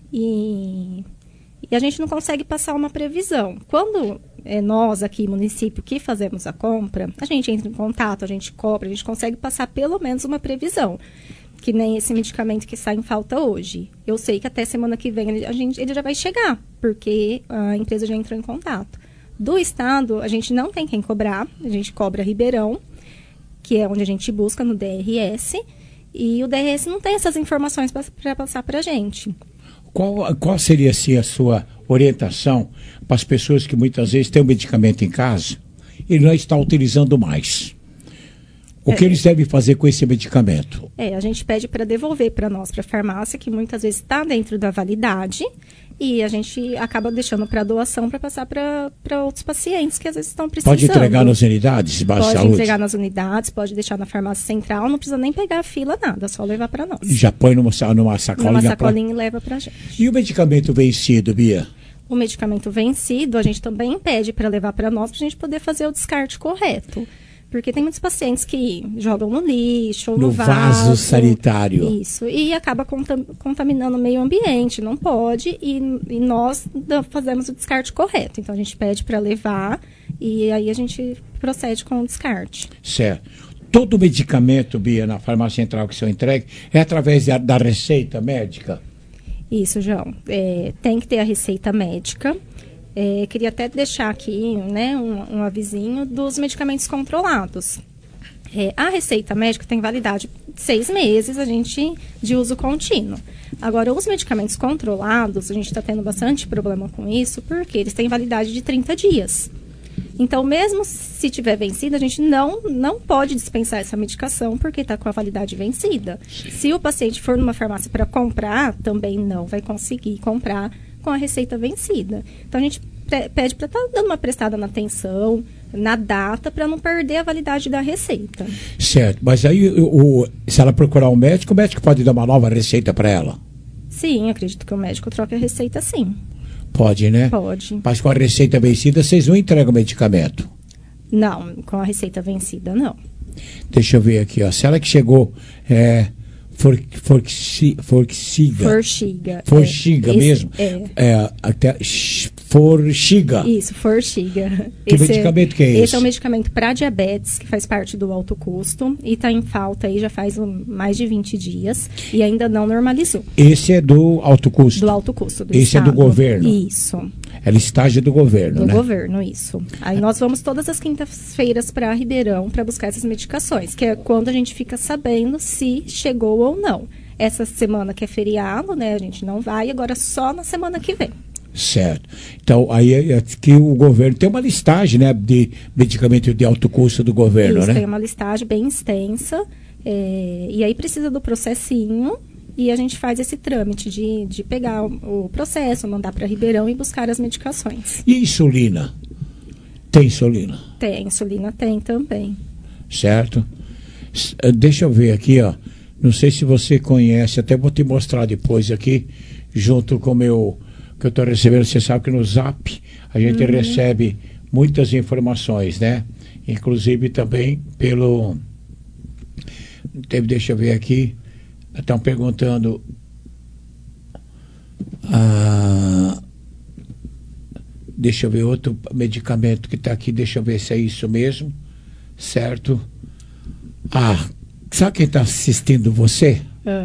e a gente não consegue passar uma previsão. Quando nós aqui, município, que fazemos a compra, a gente entra em contato, a gente cobra, a gente consegue passar pelo menos uma previsão. Que nem esse medicamento que está em falta hoje. Eu sei que até semana que vem ele já vai chegar, porque a empresa já entrou em contato. Do Estado, a gente não tem quem cobrar, a gente cobra Ribeirão, que é onde a gente busca no DRS, e o DRS não tem essas informações para passar para a gente. Qual seria assim, a sua orientação para as pessoas que muitas vezes têm o medicamento em casa e não estão utilizando mais? O que eles devem fazer com esse medicamento? A gente pede para devolver para nós, para a farmácia, que muitas vezes está dentro da validade, e a gente acaba deixando para doação para passar para outros pacientes que às vezes estão precisando. Pode entregar nas unidades de base de saúde? Pode entregar nas unidades, pode deixar na farmácia central, não precisa nem pegar a fila, nada, só levar para nós. Já põe numa sacolinha? Numa sacolinha e leva para a gente. E o medicamento vencido, Bia? O medicamento vencido, a gente também pede para levar para nós, para a gente poder fazer o descarte correto. Porque tem muitos pacientes que jogam no lixo, ou no vaso sanitário. Isso, e acaba contaminando o meio ambiente, não pode, e nós fazemos o descarte correto. Então, a gente pede para levar, e aí a gente procede com o descarte. Certo. Todo medicamento, Bia, na farmácia central que são entregue, é através da receita médica? Isso, João. Tem que ter a receita médica. Queria até deixar aqui, né, um avisinho dos medicamentos controlados. A receita médica tem validade de 6 meses, de uso contínuo. Agora, os medicamentos controlados, a gente está tendo bastante problema com isso, porque eles têm validade de 30 dias. Então, mesmo se tiver vencida, a gente não pode dispensar essa medicação porque está com a validade vencida. Se o paciente for numa farmácia para comprar, também não vai conseguir comprar com a receita vencida. Então, a gente pede para estar dando uma prestada na atenção, na data, para não perder a validade da receita. Certo, mas aí se ela procurar um médico, o médico pode dar uma nova receita para ela? Sim, acredito que o médico troque a receita, sim. Pode, né? Pode. Mas com a receita vencida, vocês não entregam o medicamento? Não, com a receita vencida, não. Deixa eu ver aqui, ó. Se ela que chegou, Forxiga mesmo? Forxiga. Isso, Forxiga. Que medicamento que é esse? Esse é um medicamento para diabetes, que faz parte do alto custo, e está em falta aí já faz mais de 20 dias, e ainda não normalizou. Esse é do alto custo? Do alto custo, do Esse estado. É do governo? Isso. É listagem do governo, né? Do governo, isso. Aí nós vamos todas as quintas-feiras para Ribeirão para buscar essas medicações, que é quando a gente fica sabendo se chegou ou não. Essa semana que é feriado, né, a gente não vai, agora só na semana que vem. Certo. Então, aí é que o governo tem uma listagem, né, de medicamento de alto custo do governo, isso, né? Tem uma listagem bem extensa, e aí precisa do processinho, e a gente faz esse trâmite de pegar o processo, mandar para Ribeirão e buscar as medicações. E insulina? Tem insulina? Tem, insulina tem também. Certo. Deixa eu ver aqui, ó. Não sei se você conhece, até vou te mostrar depois aqui, junto com o meu, que eu estou recebendo. Você sabe que no Zap a gente recebe muitas informações, né? Inclusive também pelo... Deixa eu ver aqui. Estão perguntando... Deixa eu ver outro medicamento que está aqui. Deixa eu ver se é isso mesmo. Certo? Sabe quem está assistindo você?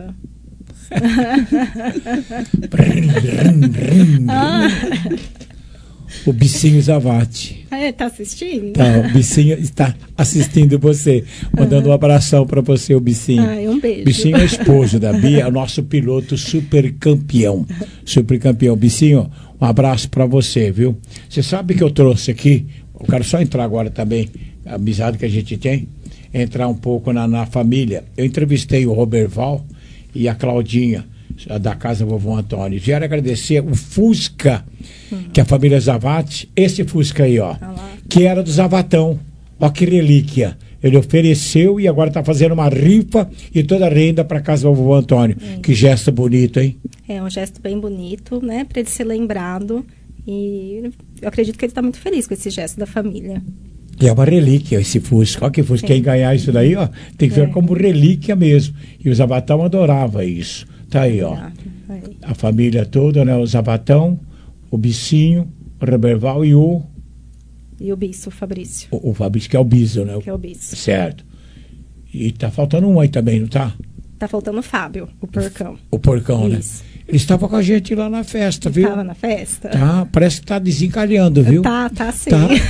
O Bicinho Zavati. Está assistindo? Tá, o Bicinho está assistindo você. Mandando um abração para você, o Bicinho. Um beijo. Bicinho é esposo da Bia, é o nosso piloto super campeão. Super campeão. Bicinho, um abraço para você, viu? Você sabe que eu trouxe aqui, eu quero só entrar agora também, a amizade que a gente tem, entrar um pouco na família. Eu entrevistei o Roberval e a Claudinha, da Casa Vovô Antônio. Vieram agradecer o Fusca, que a família Zavati, esse Fusca aí, ó, que era do Zavatão. Ó que relíquia. Ele ofereceu e agora está fazendo uma rifa e toda a renda para a Casa Vovô Antônio. Que gesto bonito, hein? É um gesto bem bonito, né? Para ele ser lembrado. E eu acredito que ele está muito feliz com esse gesto da família. E é uma relíquia esse Fusca. Olha que Fusca. Quem ganhar isso daí, ó, tem que ver como relíquia mesmo. E o Zavatão adorava isso. Tá aí, ó. A família toda, né? O Zavatão, o Bicinho, o Roberval e o... E o Bisso, o Fabrício. O Fabrício, que é o Biso, né? Que é o Bisso. Certo. E tá faltando um aí também, não tá? Tá faltando o Fábio, o Porcão. O Porcão, isso. Né? Ele estava com a gente lá na festa, viu? Estava na festa? Tá, parece que tá desencalhando, viu? Tá sim.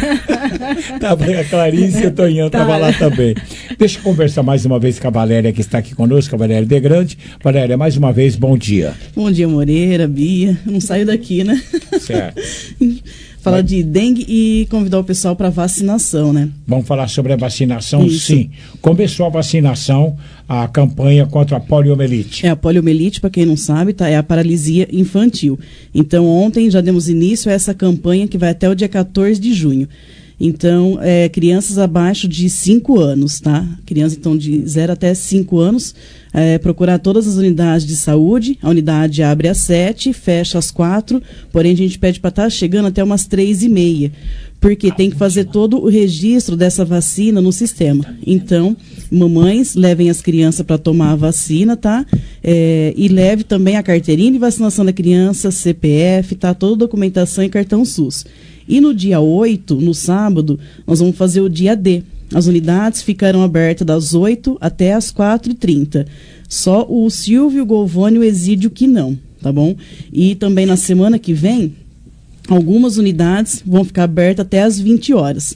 Tá. A Clarice e o Tonhão estavam lá também. Deixa eu conversar mais uma vez com a Valéria, que está aqui conosco, a Valéria De Grande. Valéria, mais uma vez, bom dia. Bom dia, Moreira, Bia. Não saio daqui, né? Certo. Falar de dengue e convidar o pessoal para vacinação, né? Vamos falar sobre a vacinação? Isso. Sim. Começou a vacinação, a campanha contra a poliomielite. A poliomielite, para quem não sabe, é a paralisia infantil. Então, ontem já demos início a essa campanha que vai até o dia 14 de junho. Então, crianças abaixo de 5 anos, tá? Crianças, então, de 0 até 5 anos, procurar todas as unidades de saúde. A unidade abre às 7, fecha às 4, porém a gente pede para estar chegando até umas 3h30, porque tem que fazer todo o registro dessa vacina no sistema. Então, mamães, levem as crianças para tomar a vacina, tá? E leve também a carteirinha de vacinação da criança, CPF, tá? Toda a documentação e cartão SUS. E no dia 8, no sábado, nós vamos fazer o dia D. As unidades ficarão abertas das 8 até as 4h30. Só o Silvio, o Golvone e o Exídio que não, tá bom? E também na semana que vem, algumas unidades vão ficar abertas até as 20 horas.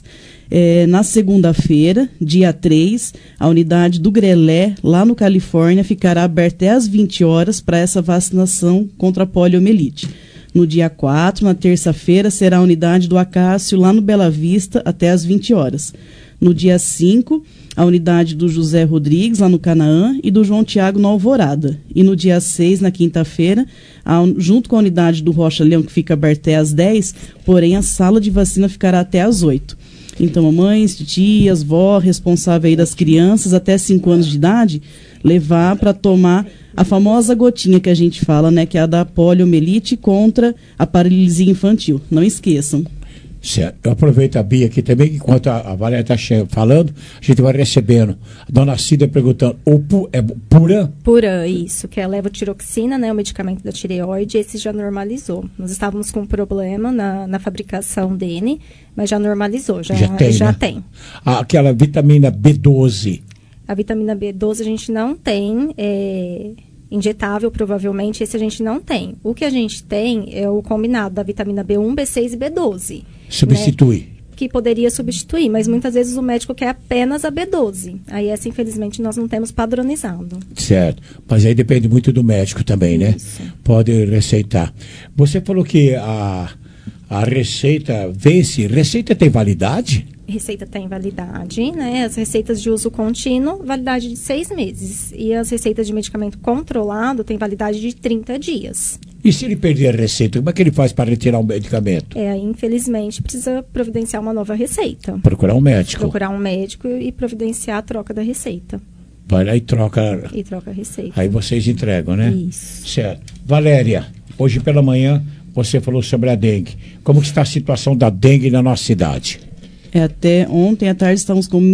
Na segunda-feira, dia 3, a unidade do Grelé, lá no Califórnia, ficará aberta até às 20 horas para essa vacinação contra a poliomielite. No dia 4, na terça-feira, será a unidade do Acácio, lá no Bela Vista, até às 20 horas. No dia 5, a unidade do José Rodrigues, lá no Canaã, e do João Tiago, no Alvorada. E no dia 6, na quinta-feira, junto com a unidade do Rocha Leão, que fica aberta até às 10, porém a sala de vacina ficará até às 8. Então, mamães, tias, vó, responsável aí das crianças até 5 anos de idade, levar para tomar a famosa gotinha que a gente fala, né, que é a da poliomielite contra a paralisia infantil. Não esqueçam. Certo. Eu aproveito a Bia aqui também, que enquanto a Valéria está falando, a gente vai recebendo. A dona Cida perguntando, é Puran? Puran, isso, que é a levotiroxina, né, o medicamento da tireoide, esse já normalizou. Nós estávamos com um problema na fabricação dele, mas já normalizou, já tem. Aquela vitamina B12. A vitamina B12 a gente não tem, injetável provavelmente, esse a gente não tem. O que a gente tem é o combinado da vitamina B1, B6 e B12. Substitui. Né? Que poderia substituir, mas muitas vezes o médico quer apenas a B12. Aí essa, infelizmente, nós não temos padronizado. Certo. Mas aí depende muito do médico também, né? Pode receitar. Você falou que a receita vence. Receita tem validade? Receita tem validade, né? As receitas de uso contínuo, validade de 6 meses. E as receitas de medicamento controlado têm validade de 30 dias. E se ele perder a receita, como é que ele faz para retirar o medicamento? Infelizmente, precisa providenciar uma nova receita. Procurar um médico. Procurar um médico e providenciar a troca da receita. Vai lá e troca. E troca a receita. Aí vocês entregam, né? Isso. Certo. Valéria, hoje pela manhã você falou sobre a dengue. Como que está a situação da dengue na nossa cidade? Até ontem à tarde estávamos com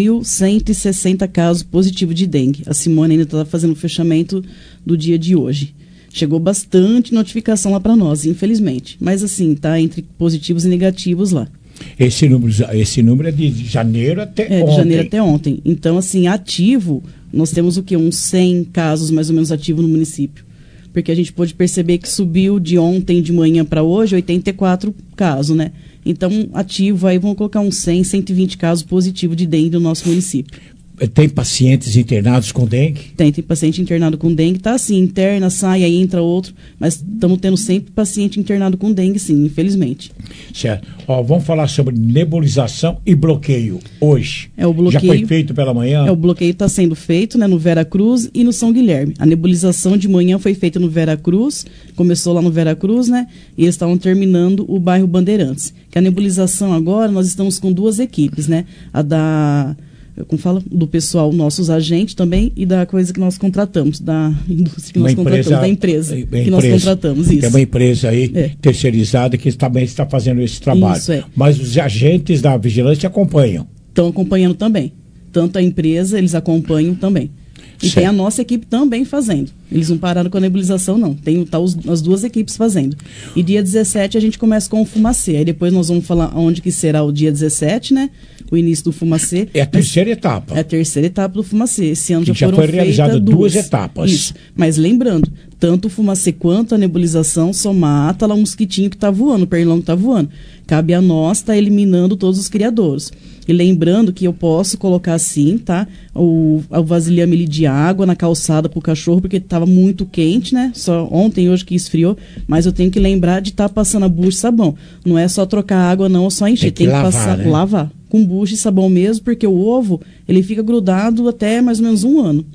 1.160 casos positivos de dengue. A Simone ainda está fazendo o fechamento do dia de hoje. Chegou bastante notificação lá para nós, infelizmente. Mas assim, está entre positivos e negativos lá. Esse número é de janeiro até ontem. De janeiro até ontem. Então, assim, ativo, nós temos o quê? Uns 100 casos mais ou menos ativos no município. Porque a gente pôde perceber que subiu de ontem de manhã para hoje 84 casos, né? Então, ativo, aí vamos colocar uns 100, 120 casos positivos de dengue no nosso município. Tem pacientes internados com dengue? Tem paciente internado com dengue. Tá assim, interna, sai, aí entra outro. Mas estamos tendo sempre paciente internado com dengue, sim, infelizmente. Certo. Vamos falar sobre nebulização e bloqueio hoje. O bloqueio, já foi feito pela manhã? O bloqueio está sendo feito, né, no Vera Cruz e no São Guilherme. A nebulização de manhã foi feita no Vera Cruz, começou lá no Vera Cruz, né? E eles estavam terminando o bairro Bandeirantes. Que a nebulização agora, nós estamos com 2 equipes, né? A da... como fala, do pessoal, nossos agentes também, e da coisa que nós contratamos, da indústria que nós contratamos, da empresa que nós contratamos, isso. Tem uma empresa aí terceirizada que também está fazendo esse trabalho. Isso, Mas os agentes da vigilância acompanham? Estão acompanhando também. Tanto a empresa, eles acompanham também. E tem a nossa equipe também fazendo. Eles não pararam com a nebulização, não. Tem as 2 equipes fazendo. E dia 17 a gente começa com o fumacê. Aí depois nós vamos falar onde que será o dia 17, né? O início do fumacê. É a terceira etapa. É a terceira etapa do fumacê. Esse ano já foram realizadas 2 etapas. Isso. Mas lembrando, tanto o fumacê quanto a nebulização só mata lá um mosquitinho que está voando, o pernilongo que está voando. Cabe a nós estar eliminando todos os criadouros. E lembrando que eu posso colocar assim, tá? O vasilhame ali de água na calçada pro cachorro, porque estava muito quente, né? Só ontem, hoje que esfriou. Mas eu tenho que lembrar de estar passando a bucha e sabão. Não é só trocar água, não, ou só encher. Tem que lavar, passar, né? Lavar. Com bucha e sabão mesmo, porque o ovo, ele fica grudado até mais ou menos 1 ano.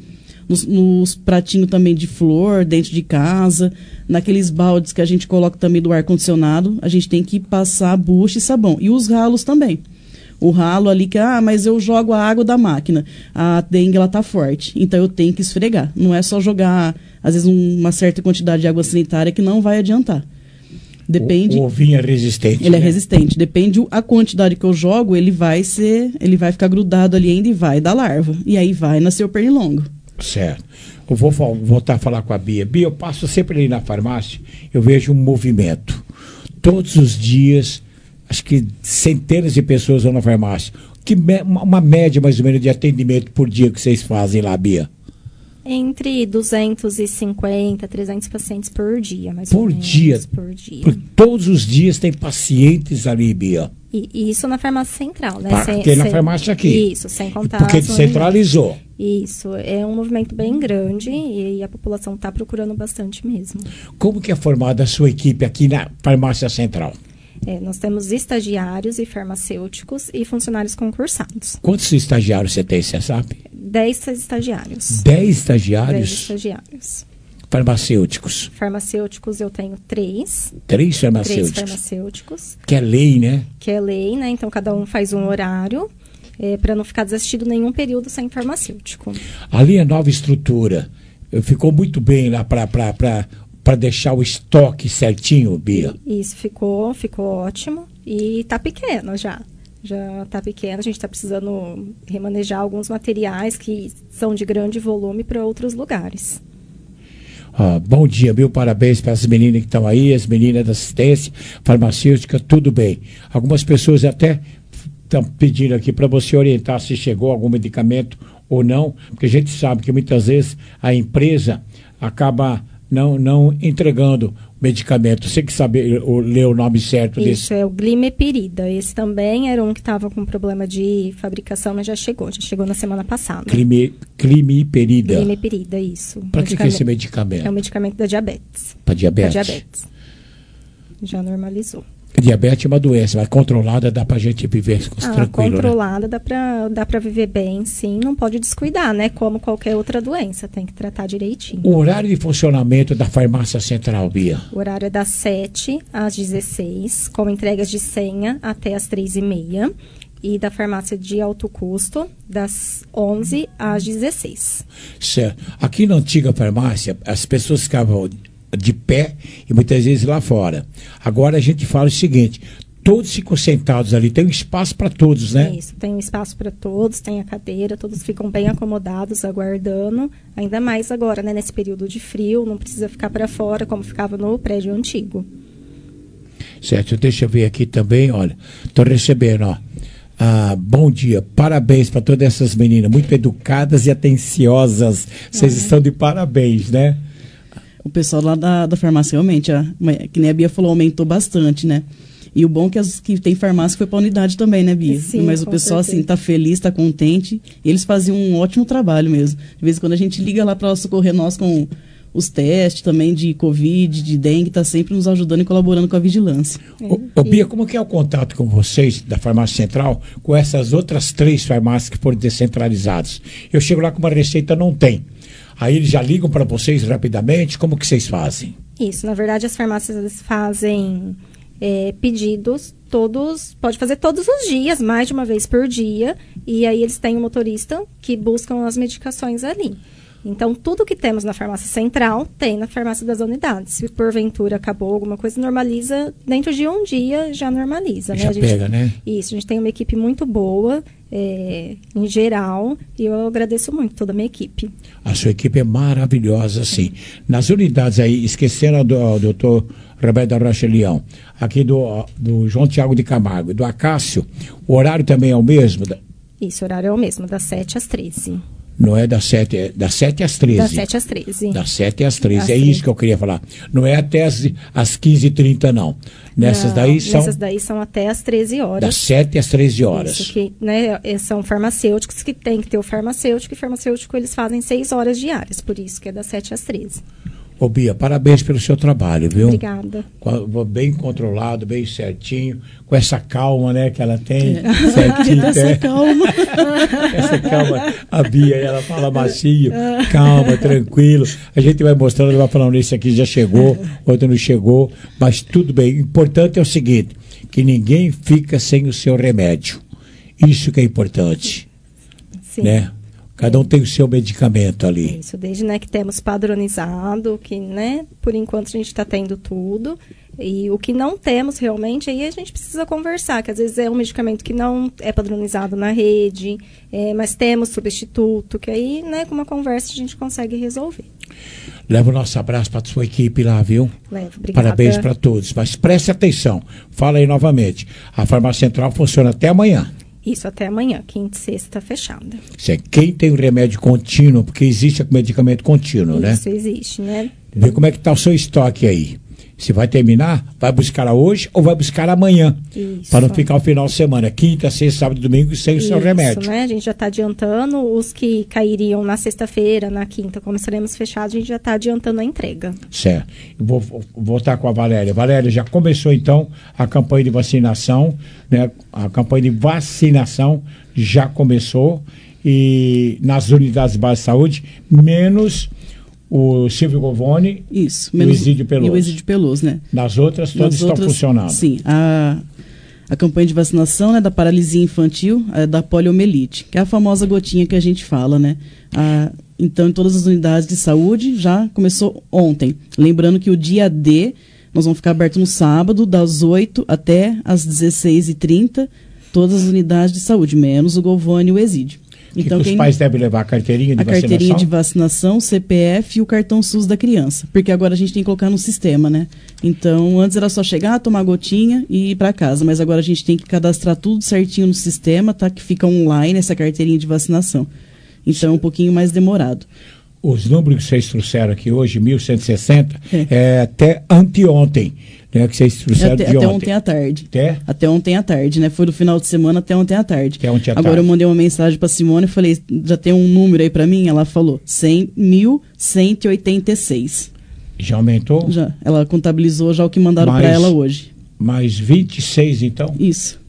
Nos pratinhos também de flor, dentro de casa, naqueles baldes que a gente coloca também do ar-condicionado, a gente tem que passar bucha e sabão. E os ralos também. O ralo ali que, mas eu jogo a água da máquina. A dengue, ela tá forte. Então eu tenho que esfregar. Não é só jogar, às vezes, uma certa quantidade de água sanitária que não vai adiantar. Depende. O ovinho é resistente. Ele é resistente. Depende a quantidade que eu jogo, ele vai ficar grudado ali ainda e vai dar larva. E aí vai nascer o pernilongo. Certo. Eu vou voltar a falar com a Bia. Bia, eu passo sempre ali na farmácia, eu vejo um movimento. Todos os dias, acho que centenas de pessoas vão na farmácia. Uma média, mais ou menos, de atendimento por dia que vocês fazem lá, Bia? Entre 250 a 300 pacientes por dia, mais ou menos. Por dia? Por dia. Porque todos os dias tem pacientes ali, Bia. E isso na farmácia central, né? Aqui na farmácia aqui. Isso, sem contar... Porque descentralizou. Isso, é um movimento bem grande e a população está procurando bastante mesmo. Como que é formada a sua equipe aqui na farmácia central? Nós temos estagiários e farmacêuticos e funcionários concursados. Quantos estagiários você tem, você sabe? 10 estagiários. 10 estagiários? 10 estagiários. Farmacêuticos? Farmacêuticos eu tenho 3. 3 farmacêuticos? 3 farmacêuticos. Que é lei, né? Que é lei, né? Então cada um faz um horário para não ficar desassistido nenhum período sem farmacêutico. Ali a nova estrutura ficou muito bem lá para deixar o estoque certinho, Bia? Isso, ficou ótimo e está pequeno já. Já está pequeno, a gente está precisando remanejar alguns materiais que são de grande volume para outros lugares. Bom dia, Bill, parabéns para as meninas que estão aí, as meninas da assistência farmacêutica, tudo bem. Algumas pessoas até estão pedindo aqui para você orientar se chegou algum medicamento ou não, porque a gente sabe que muitas vezes a empresa acaba não entregando medicamento. Você que sabe ler o nome certo desse? Isso, é o Glimeperida. Esse também era um que estava com problema de fabricação, mas já chegou na semana passada. Glimeperida. Glimeperida, isso. Para que é esse medicamento? É um medicamento da diabetes. Para diabetes? Para diabetes. Já normalizou. Diabetes é uma doença, mas controlada dá pra gente viver tranquilo, controlada, né? dá pra viver bem, sim. Não pode descuidar, né? Como qualquer outra doença, tem que tratar direitinho. O horário de funcionamento da farmácia central, Bia? O horário é das 7 às 16, com entregas de senha até as 3h30. E da farmácia de alto custo, das 11 às 16. Certo. Aqui na antiga farmácia, as pessoas ficavam de pé e muitas vezes lá fora. Agora a gente fala o seguinte, todos ficam sentados ali, tem um espaço para todos, né? Isso, tem um espaço para todos, tem a cadeira, todos ficam bem acomodados, aguardando, ainda mais agora, né, nesse período de frio, não precisa ficar para fora como ficava no prédio antigo. Certo, deixa eu ver aqui também, olha, estou recebendo, ó. Bom dia, parabéns para todas essas meninas, muito educadas e atenciosas, vocês estão de parabéns, né? O pessoal lá da farmácia realmente, que nem a Bia falou, aumentou bastante, né? E o bom é que as que tem farmácia foi para a unidade também, né, Bia? Sim, mas o pessoal, assim, tá feliz, tá contente. E eles faziam um ótimo trabalho mesmo. De vez em quando a gente liga lá para socorrer nós com os testes também de Covid, de dengue, tá sempre nos ajudando e colaborando com a vigilância. Ô Bia, como que é o contato com vocês, da farmácia central, com essas outras 3 farmácias que foram descentralizadas? Eu chego lá com uma receita, não tem. Aí eles já ligam para vocês rapidamente? Como que vocês fazem? Isso, na verdade as farmácias eles fazem pedidos pode fazer todos os dias, mais de uma vez por dia, e aí eles têm um motorista que buscam as medicações ali. Então, tudo que temos na farmácia central tem na farmácia das unidades. Se porventura acabou alguma coisa, normaliza, dentro de um dia já normaliza. Já pega, né? Isso, a gente tem uma equipe muito boa, em geral, e eu agradeço muito toda a minha equipe. A sua equipe é maravilhosa, sim. Nas unidades aí, esquecendo do doutor Roberto da Rocha Leão, aqui do João Tiago de Camargo, do Acácio, o horário também é o mesmo? Isso, o horário é o mesmo, das 7 às 13. Não é das 7 às 13? Das 7 às 13. Das 7 às 13, isso que eu queria falar. Não é até às 15h30, não. Nessas daí são até às 13 horas. Das 7 às 13 horas. Isso, que, né, são farmacêuticos que tem que ter o farmacêutico, e farmacêutico eles fazem 6 horas diárias, por isso que é das 7 às 13. Ô Bia, parabéns pelo seu trabalho, viu? Obrigada. Bem controlado, bem certinho, com essa calma, né, que ela tem. Certinho, essa calma. Essa calma. A Bia, ela fala macio, calma, tranquilo. A gente vai mostrando, vai falando, esse aqui já chegou, outro não chegou, mas tudo bem. O importante é o seguinte, que ninguém fica sem o seu remédio. Isso que é importante. Sim. Né? Cada um tem o seu medicamento ali. Isso, desde que temos padronizado, que, né, por enquanto a gente está tendo tudo. E o que não temos realmente, aí a gente precisa conversar, que às vezes é um medicamento que não é padronizado na rede, mas temos substituto, que aí, né, com uma conversa a gente consegue resolver. Leva o nosso abraço para a sua equipe lá, viu? Levo, obrigada. Parabéns para todos. Mas preste atenção, fala aí novamente. A farmácia central funciona até amanhã. Isso, até amanhã, quinta e sexta fechada. Quem tem o remédio contínuo, porque existe o medicamento contínuo, né? Isso, existe, né? Vê como é que está o seu estoque aí. Se vai terminar, vai buscar hoje ou vai buscar amanhã. Para não ficar o final de semana. Quinta, sexta, sábado e domingo sem o seu remédio. Né? A gente já está adiantando. Os que cairiam na sexta-feira, na quinta, como estaremos fechados, a gente já está adiantando a entrega. Certo. Vou voltar com a Valéria. Valéria, já começou então a campanha de vacinação, né? A campanha de vacinação já começou e nas unidades básicas de saúde, menos o Silvio Govone e o Exídio Peloso. E o Exídio Peloso, né? Nas outras, todas estão funcionando. Sim. A campanha de vacinação, né, da paralisia infantil, da poliomielite, que é a famosa gotinha que a gente fala, né? Então, em todas as unidades de saúde, já começou ontem. Lembrando que o dia D, nós vamos ficar aberto no sábado, das 8 até as 16h30, todas as unidades de saúde, menos o Govone e o Exídio. Então, os pais devem levar a carteirinha de vacinação? A carteirinha de vacinação, CPF e o cartão SUS da criança. Porque agora a gente tem que colocar no sistema, né? Então, antes era só chegar, tomar gotinha e ir para casa. Mas agora a gente tem que cadastrar tudo certinho no sistema, tá? Que fica online essa carteirinha de vacinação. Então, é um pouquinho mais demorado. Os números que vocês trouxeram aqui hoje, 1.160, é até anteontem, né, que vocês trouxeram de ontem. Até ontem à tarde. Até ontem à tarde, né? Foi do final de semana até ontem à tarde. Agora eu mandei uma mensagem para Simone e falei, já tem um número aí para mim? Ela falou, 100.186. Já aumentou? Já. Ela contabilizou já o que mandaram para ela hoje. Mais 26, então? Isso.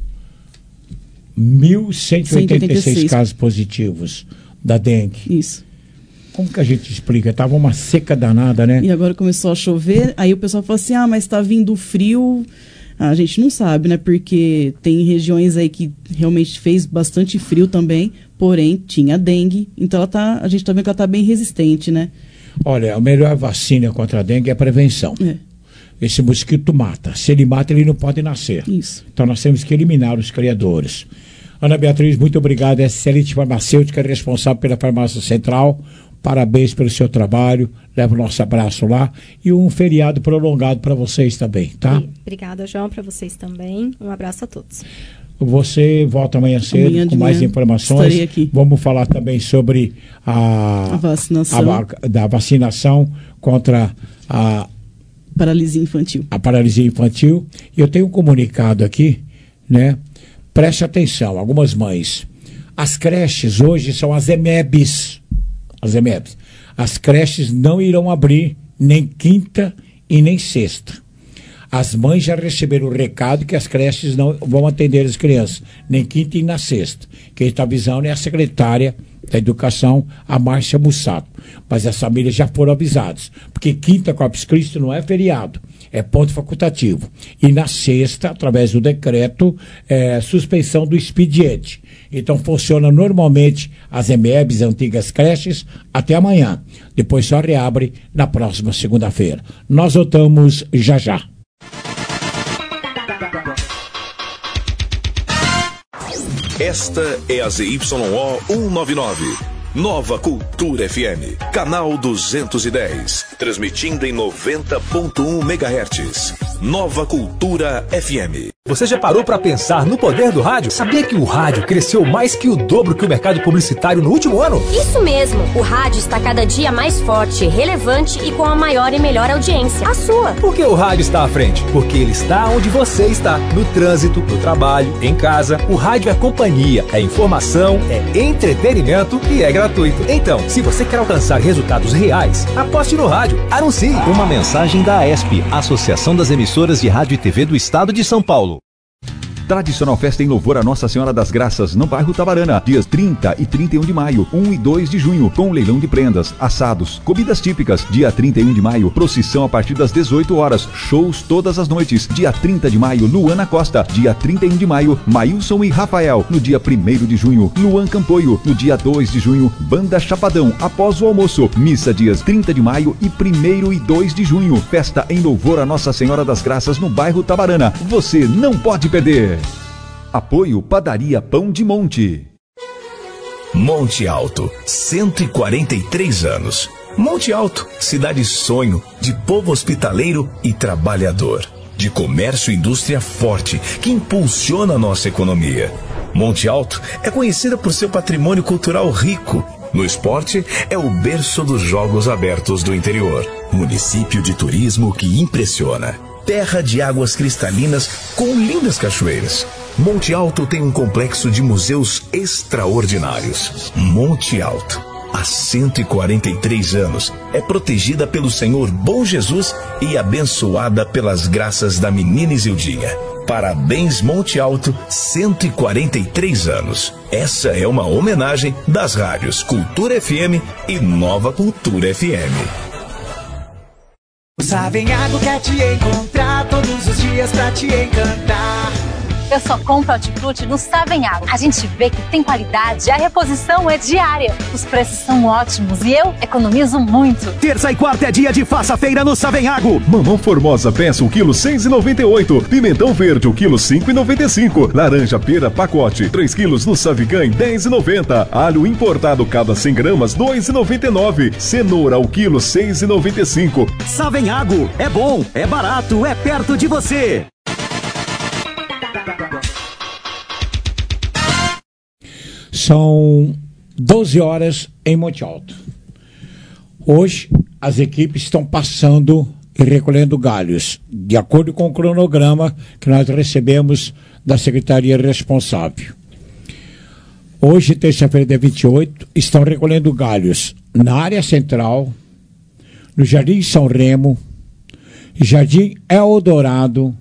1.186 casos positivos da dengue. Isso. Como que a gente explica? Tava uma seca danada, né? E agora começou a chover, aí o pessoal fala assim, mas tá vindo frio. A gente não sabe, né? Porque tem regiões aí que realmente fez bastante frio também, porém tinha dengue. Então a gente tá vendo que ela tá bem resistente, né? Olha, a melhor vacina contra a dengue é a prevenção. Esse mosquito mata. Se ele mata, ele não pode nascer. Isso. Então nós temos que eliminar os criadores. Ana Beatriz, muito obrigado. Essa excelente farmacêutica responsável pela Farmácia Central. Parabéns pelo seu trabalho, leva o nosso abraço lá e um feriado prolongado para vocês também, tá? Obrigada, João, para vocês também. Um abraço a todos. Você volta amanhã cedo com mais informações. Estarei aqui. Vamos falar também sobre a vacinação contra a paralisia infantil. A paralisia infantil. E eu tenho um comunicado aqui, né? Preste atenção, algumas mães. As creches hoje são as EMEBs. As EMEBs. As creches não irão abrir nem quinta e nem sexta. As mães já receberam o recado que as creches não vão atender as crianças, nem quinta e na sexta. Quem está avisando é a secretária da Educação, a Márcia Mussato. Mas as famílias já foram avisadas, porque quinta, Corpus Christi, não é feriado, é ponto facultativo. E na sexta, através do decreto, suspensão do expediente. Então funciona normalmente as EMEBs, antigas creches, até amanhã. Depois só reabre na próxima segunda-feira. Nós voltamos já já. Esta é a ZYO 199, Nova Cultura FM, canal 210, transmitindo em 90.1 MHz. Nova Cultura FM. Você já parou para pensar no poder do rádio? Sabia que o rádio cresceu mais que o dobro que o mercado publicitário no último ano? Isso mesmo, o rádio está cada dia mais forte, relevante e com a maior e melhor audiência, a sua. Por que o rádio está à frente? Porque ele está onde você está, no trânsito, no trabalho, em casa. O rádio é companhia, é informação, é entretenimento e é gratuito. Então, se você quer alcançar resultados reais, aposte no rádio, anuncie. Uma mensagem da AESP, Associação das Emissoras de Rádio e TV do Estado de São Paulo. Tradicional festa em louvor a Nossa Senhora das Graças, no bairro Tabarana, dias 30 e 31 de maio, 1 e 2 de junho, com leilão de prendas, assados, comidas típicas. Dia 31 de maio, procissão a partir das 18 horas, shows todas as noites. Dia 30 de maio, Luana Costa. Dia 31 de maio, Maílson e Rafael. No dia 1º de junho, Luan Campoio. No dia 2 de junho, Banda Chapadão, após o almoço. Missa dias 30 de maio e 1º e 2 de junho. Festa em louvor a Nossa Senhora das Graças, no bairro Tabarana. Você não pode perder. Apoio Padaria Pão de Monte. Monte Alto, 143 anos. Monte Alto, cidade sonho, de povo hospitaleiro e trabalhador, de comércio e indústria forte, que impulsiona a nossa economia. Monte Alto é conhecida por seu patrimônio cultural rico No esporte, é o berço dos Jogos Abertos do interior. Município de turismo que impressiona. Terra de águas cristalinas com lindas cachoeiras. Monte Alto tem um complexo de museus extraordinários. Monte Alto, há 143 anos, é protegida pelo Senhor Bom Jesus e abençoada pelas graças da menina Isildinha. Parabéns, Monte Alto, 143 anos. Essa é uma homenagem das rádios Cultura FM e Nova Cultura FM. O Savenhago quer te encontrar todos os dias pra te encantar. Eu só compro hortifruti no Savenhago. A gente vê que tem qualidade, a reposição é diária. Os preços são ótimos e eu economizo muito. Terça e quarta é dia de faça feira no Savenhago. Mamão formosa peça o quilo 6,98. Pimentão verde o quilo 5,95. Laranja pera pacote 3 quilos no Savicã 10,90. Alho importado cada 100 gramas 2,99. Cenoura o quilo 6,95. Savenhago, é bom, é barato, é perto de você. São 12 horas em Monte Alto. Hoje, as equipes estão passando e recolhendo galhos, de acordo com o cronograma que nós recebemos da secretaria responsável. Hoje, terça-feira, dia 28, estão recolhendo galhos na área central, no Jardim São Remo, Jardim Eldorado,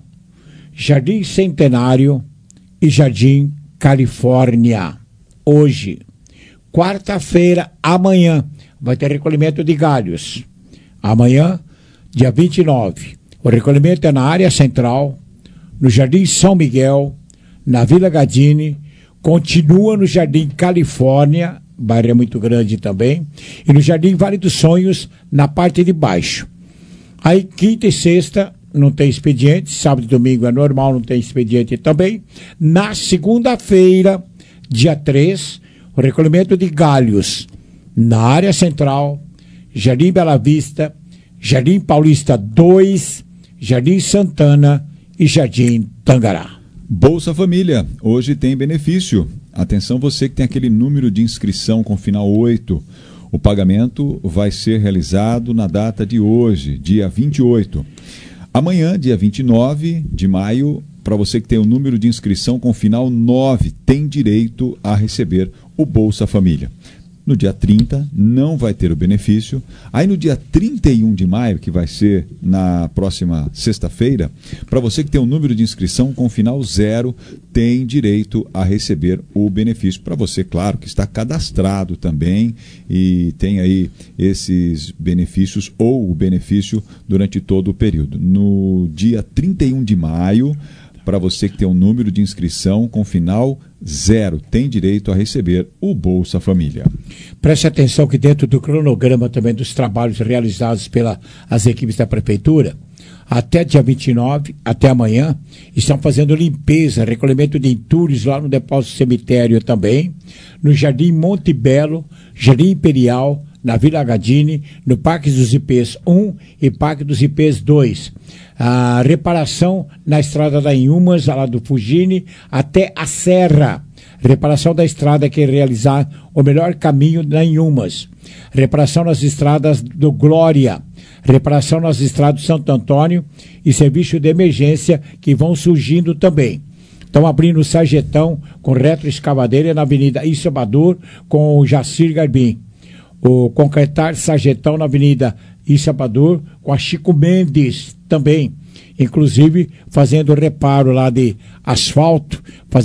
Jardim Centenário e Jardim Califórnia. Hoje, quarta-feira, amanhã, vai ter recolhimento de galhos. Amanhã, dia 29, o recolhimento é na área central, no Jardim São Miguel, na Vila Gadini, continua no Jardim Califórnia, o bairro é muito grande também, e no Jardim Vale dos Sonhos, na parte de baixo. Aí, quinta e sexta, não tem expediente, sábado e domingo é normal, não tem expediente também. Na segunda-feira, dia 3, o recolhimento de galhos na área central, Jardim Bela Vista, Jardim Paulista 2, Jardim Santana e Jardim Tangará. Bolsa Família, hoje tem benefício. Atenção você que tem aquele número de inscrição com final 8. O pagamento vai ser realizado na data de hoje, dia 28. Amanhã, dia 29 de maio, para você que tem o número de inscrição com final 9, tem direito a receber o Bolsa Família. No dia 30, não vai ter o benefício. Aí no dia 31 de maio, que vai ser na próxima sexta-feira, para você que tem o número de inscrição com final 0, tem direito a receber o benefício. Para você, claro, que está cadastrado também e tem aí esses benefícios ou o benefício durante todo o período. No dia 31 de maio, para você que tem um número de inscrição com final 0, tem direito a receber o Bolsa Família. Preste atenção que dentro do cronograma também dos trabalhos realizados pelas equipes da Prefeitura, até dia 29, até amanhã, estão fazendo limpeza, recolhimento de entulhos lá no depósito cemitério também, no Jardim Monte Belo, Jardim Imperial, na Vila Gadini, no Parque dos Ipês 1 e Parque dos Ipês 2. A reparação na estrada da Inhumas, lá do Fugine, até a Serra. Reparação da estrada que realizar o melhor caminho da Inhumas. Reparação nas estradas do Glória. Reparação nas estradas do Santo Antônio e serviço de emergência que vão surgindo também. Estão abrindo o Sarjetão com retroescavadeira na Avenida Issabadur com o Jacir Garbim. O concretar Sarjetão na Avenida Issabadur com a Chico Mendes também, inclusive fazendo reparo lá de asfalto,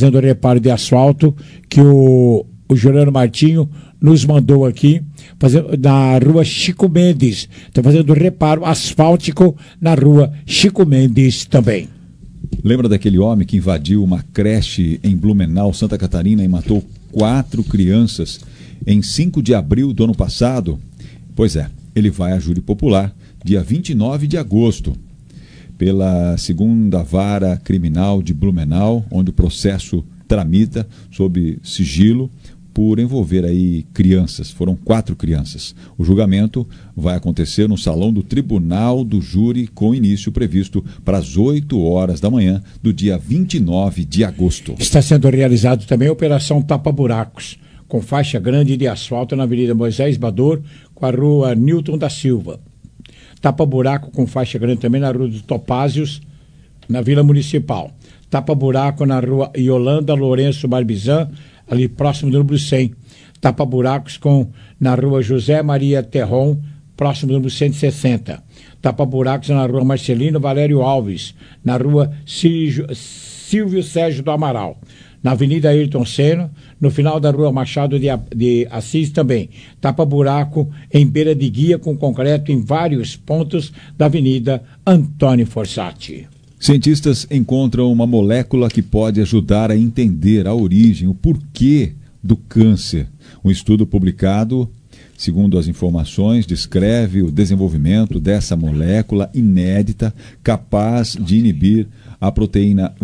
que o Juliano Martinho nos mandou aqui, na rua Chico Mendes, está fazendo reparo asfáltico na rua Chico Mendes também. Lembra daquele homem que invadiu uma creche em Blumenau, Santa Catarina, e matou 4 crianças em 5 de abril do ano passado? Pois é, ele vai a júri popular dia 29 de agosto, pela 2ª Vara Criminal de Blumenau, onde o processo tramita sob sigilo por envolver aí crianças. Foram 4 crianças. O julgamento vai acontecer no salão do Tribunal do Júri, com início previsto para as 8 horas da manhã do dia 29 de agosto. Está sendo realizado também a Operação Tapa Buracos, com faixa grande de asfalto na Avenida Moisés Bador, com a Rua Newton da Silva. Tapa-buraco com faixa grande também na Rua dos Topázios, na Vila Municipal. Tapa-buraco na Rua Yolanda Lourenço Barbizan, ali próximo do número 100. Tapa-buracos na Rua José Maria Terron, próximo do número 160. Tapa-buracos na Rua Marcelino Valério Alves, na Rua Silvio Sérgio do Amaral. Na Avenida Ayrton Senna, no final da Rua Machado de Assis também. Tapa-buraco em beira de guia com concreto em vários pontos da Avenida Antônio Fossati. Cientistas encontram uma molécula que pode ajudar a entender a origem, o porquê do câncer. Um estudo publicado, segundo as informações, descreve o desenvolvimento dessa molécula inédita capaz de inibir a proteína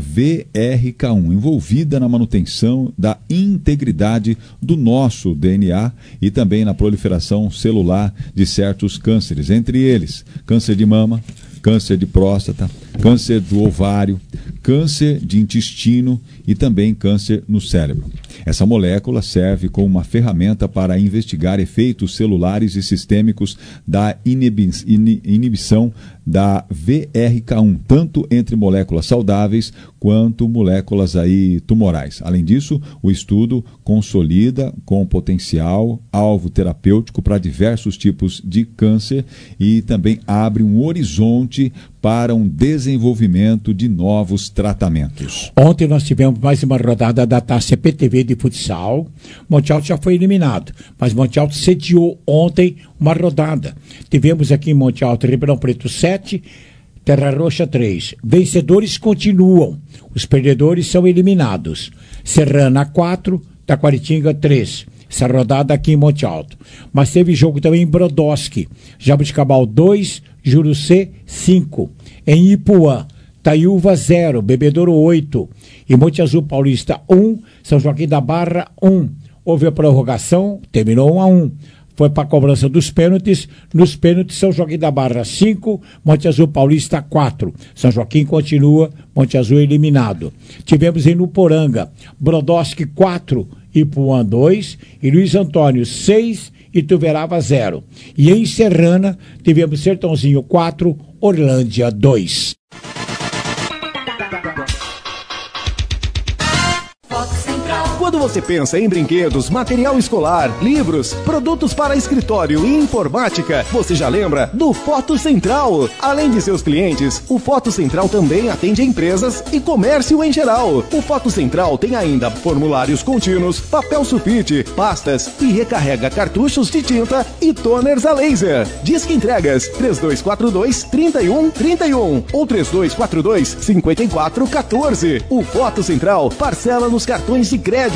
VRK1, envolvida na manutenção da integridade do nosso DNA e também na proliferação celular de certos cânceres, entre eles câncer de mama, câncer de próstata, câncer do ovário, câncer de intestino e também câncer no cérebro. Essa molécula serve como uma ferramenta para investigar efeitos celulares e sistêmicos da inibição da VRK1, tanto entre moléculas saudáveis quanto moléculas tumorais. Além disso, o estudo consolida com potencial alvo terapêutico para diversos tipos de câncer e também abre um horizonte para um desenvolvimento de novos tratamentos. Ontem nós tivemos mais uma rodada da Taça PTV de futsal. Monte Alto já foi eliminado, mas Monte Alto sediou ontem uma rodada. Tivemos aqui em Monte Alto Ribeirão Preto 7, Terra Roxa 3. Vencedores continuam, os perdedores são eliminados. Serrana 4, Taquaritinga 3. Essa rodada aqui em Monte Alto. Mas teve jogo também em Brodowski. Jabuticabal 2, Jurucê 5. Em Ipuã, Taiúva 0, Bebedouro 8. E Monte Azul Paulista 1, São Joaquim da Barra 1. Houve a prorrogação, terminou 1-1. Foi para a cobrança dos pênaltis. Nos pênaltis, São Joaquim da Barra 5, Monte Azul Paulista 4. São Joaquim continua, Monte Azul eliminado. Tivemos em Nuporanga, Brodowski 4, Ipuã 2 e Luiz Antônio 6, Ituverava 0. E em Serrana, tivemos Sertãozinho 4, Orlândia 2. Quando você pensa em brinquedos, material escolar, livros, produtos para escritório e informática, você já lembra do Foto Central. Além de seus clientes, o Foto Central também atende empresas e comércio em geral. O Foto Central tem ainda formulários contínuos, papel sulfite, pastas e recarrega cartuchos de tinta e toners a laser. Disque entregas 3242-3131 ou 3242-5414. O Foto Central parcela nos cartões de crédito.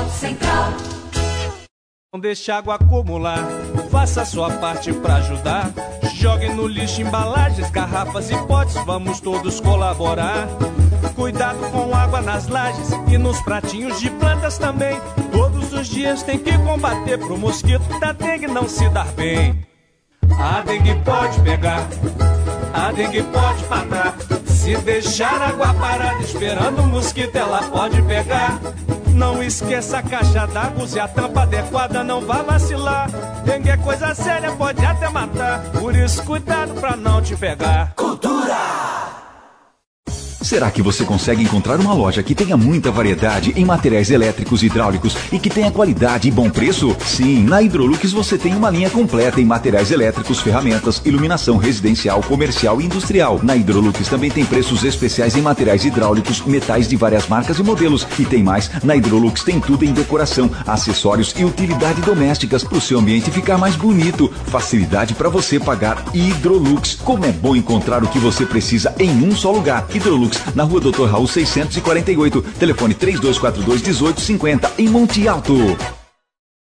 Não deixe água acumular, faça a sua parte pra ajudar. Jogue no lixo embalagens, garrafas e potes, vamos todos colaborar. Cuidado com água nas lajes e nos pratinhos de plantas também. Todos os dias tem que combater pro mosquito da dengue não se dar bem. A dengue pode pegar, a dengue pode matar. Se deixar água parada esperando o mosquito, ela pode pegar. Não esqueça a caixa d'água, use a tampa adequada, não vá vacilar. Dengue é coisa séria, pode até matar. Por isso, cuidado pra não te pegar. Cultura! Será que você consegue encontrar uma loja que tenha muita variedade em materiais elétricos e hidráulicos e que tenha qualidade e bom preço? Sim, na Hidrolux você tem uma linha completa em materiais elétricos, ferramentas, iluminação residencial, comercial e industrial. Na Hidrolux também tem preços especiais em materiais hidráulicos, metais de várias marcas e modelos. E tem mais, na Hidrolux tem tudo em decoração, acessórios e utilidade domésticas para o seu ambiente ficar mais bonito. Facilidade para você pagar. Hidrolux, como é bom encontrar o que você precisa em um só lugar. Hidrolux, na Rua Dr. Raul 648, telefone 3242-1850, em Monte Alto.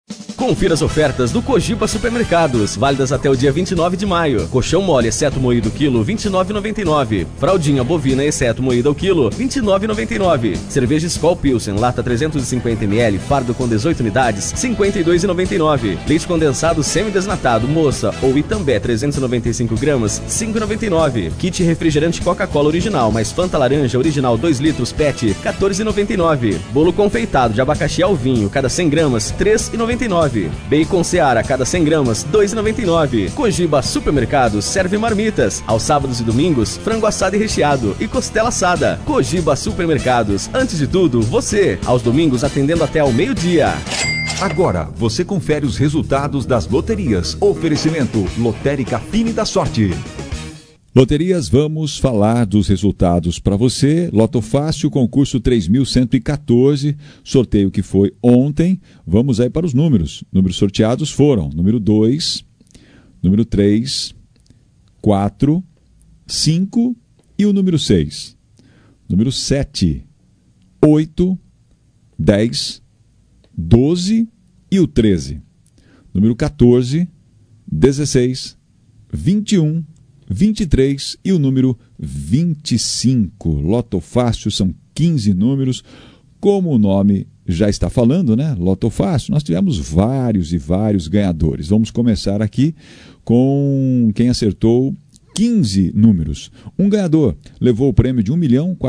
Confira as ofertas do Cogiba Supermercados, válidas até o dia 29 de maio. Colchão mole, exceto moído quilo, R$ 29,99. Fraldinha bovina, exceto moída ao quilo, R$ 29,99. Cerveja Skol Pilsen, lata 350 ml, fardo com 18 unidades, R$ 52,99. Leite condensado semidesnatado, moça ou Itambé 395 gramas, R$ 5,99. Kit refrigerante Coca-Cola original, mais Fanta laranja original 2 litros PET, R$ 14,99. Bolo confeitado de abacaxi ao vinho, cada 100 gramas, R$ 3,99. Bacon Seara, cada 100 gramas, R$ 2,99. Cogiba Supermercados serve marmitas. Aos sábados e domingos, frango assado e recheado e costela assada. Cogiba Supermercados, antes de tudo, você. Aos domingos, atendendo até ao meio-dia. Agora, você confere os resultados das loterias. Oferecimento Lotérica Fine da Sorte. Loterias, vamos falar dos resultados para você. Loto Fácil, concurso 3.114, sorteio que foi ontem. Vamos aí para os números. Números sorteados foram número 2, número 3, 4, 5 e o número 6. Número 7, 8, 10, 12 e o 13. Número 14, 16, 21, 23 e o número 25. Loto Fácil são 15 números. Como o nome já está falando, né? Loto Fácil, nós tivemos vários e vários ganhadores. Vamos começar aqui com quem acertou 15 números. Um ganhador levou o prêmio de R$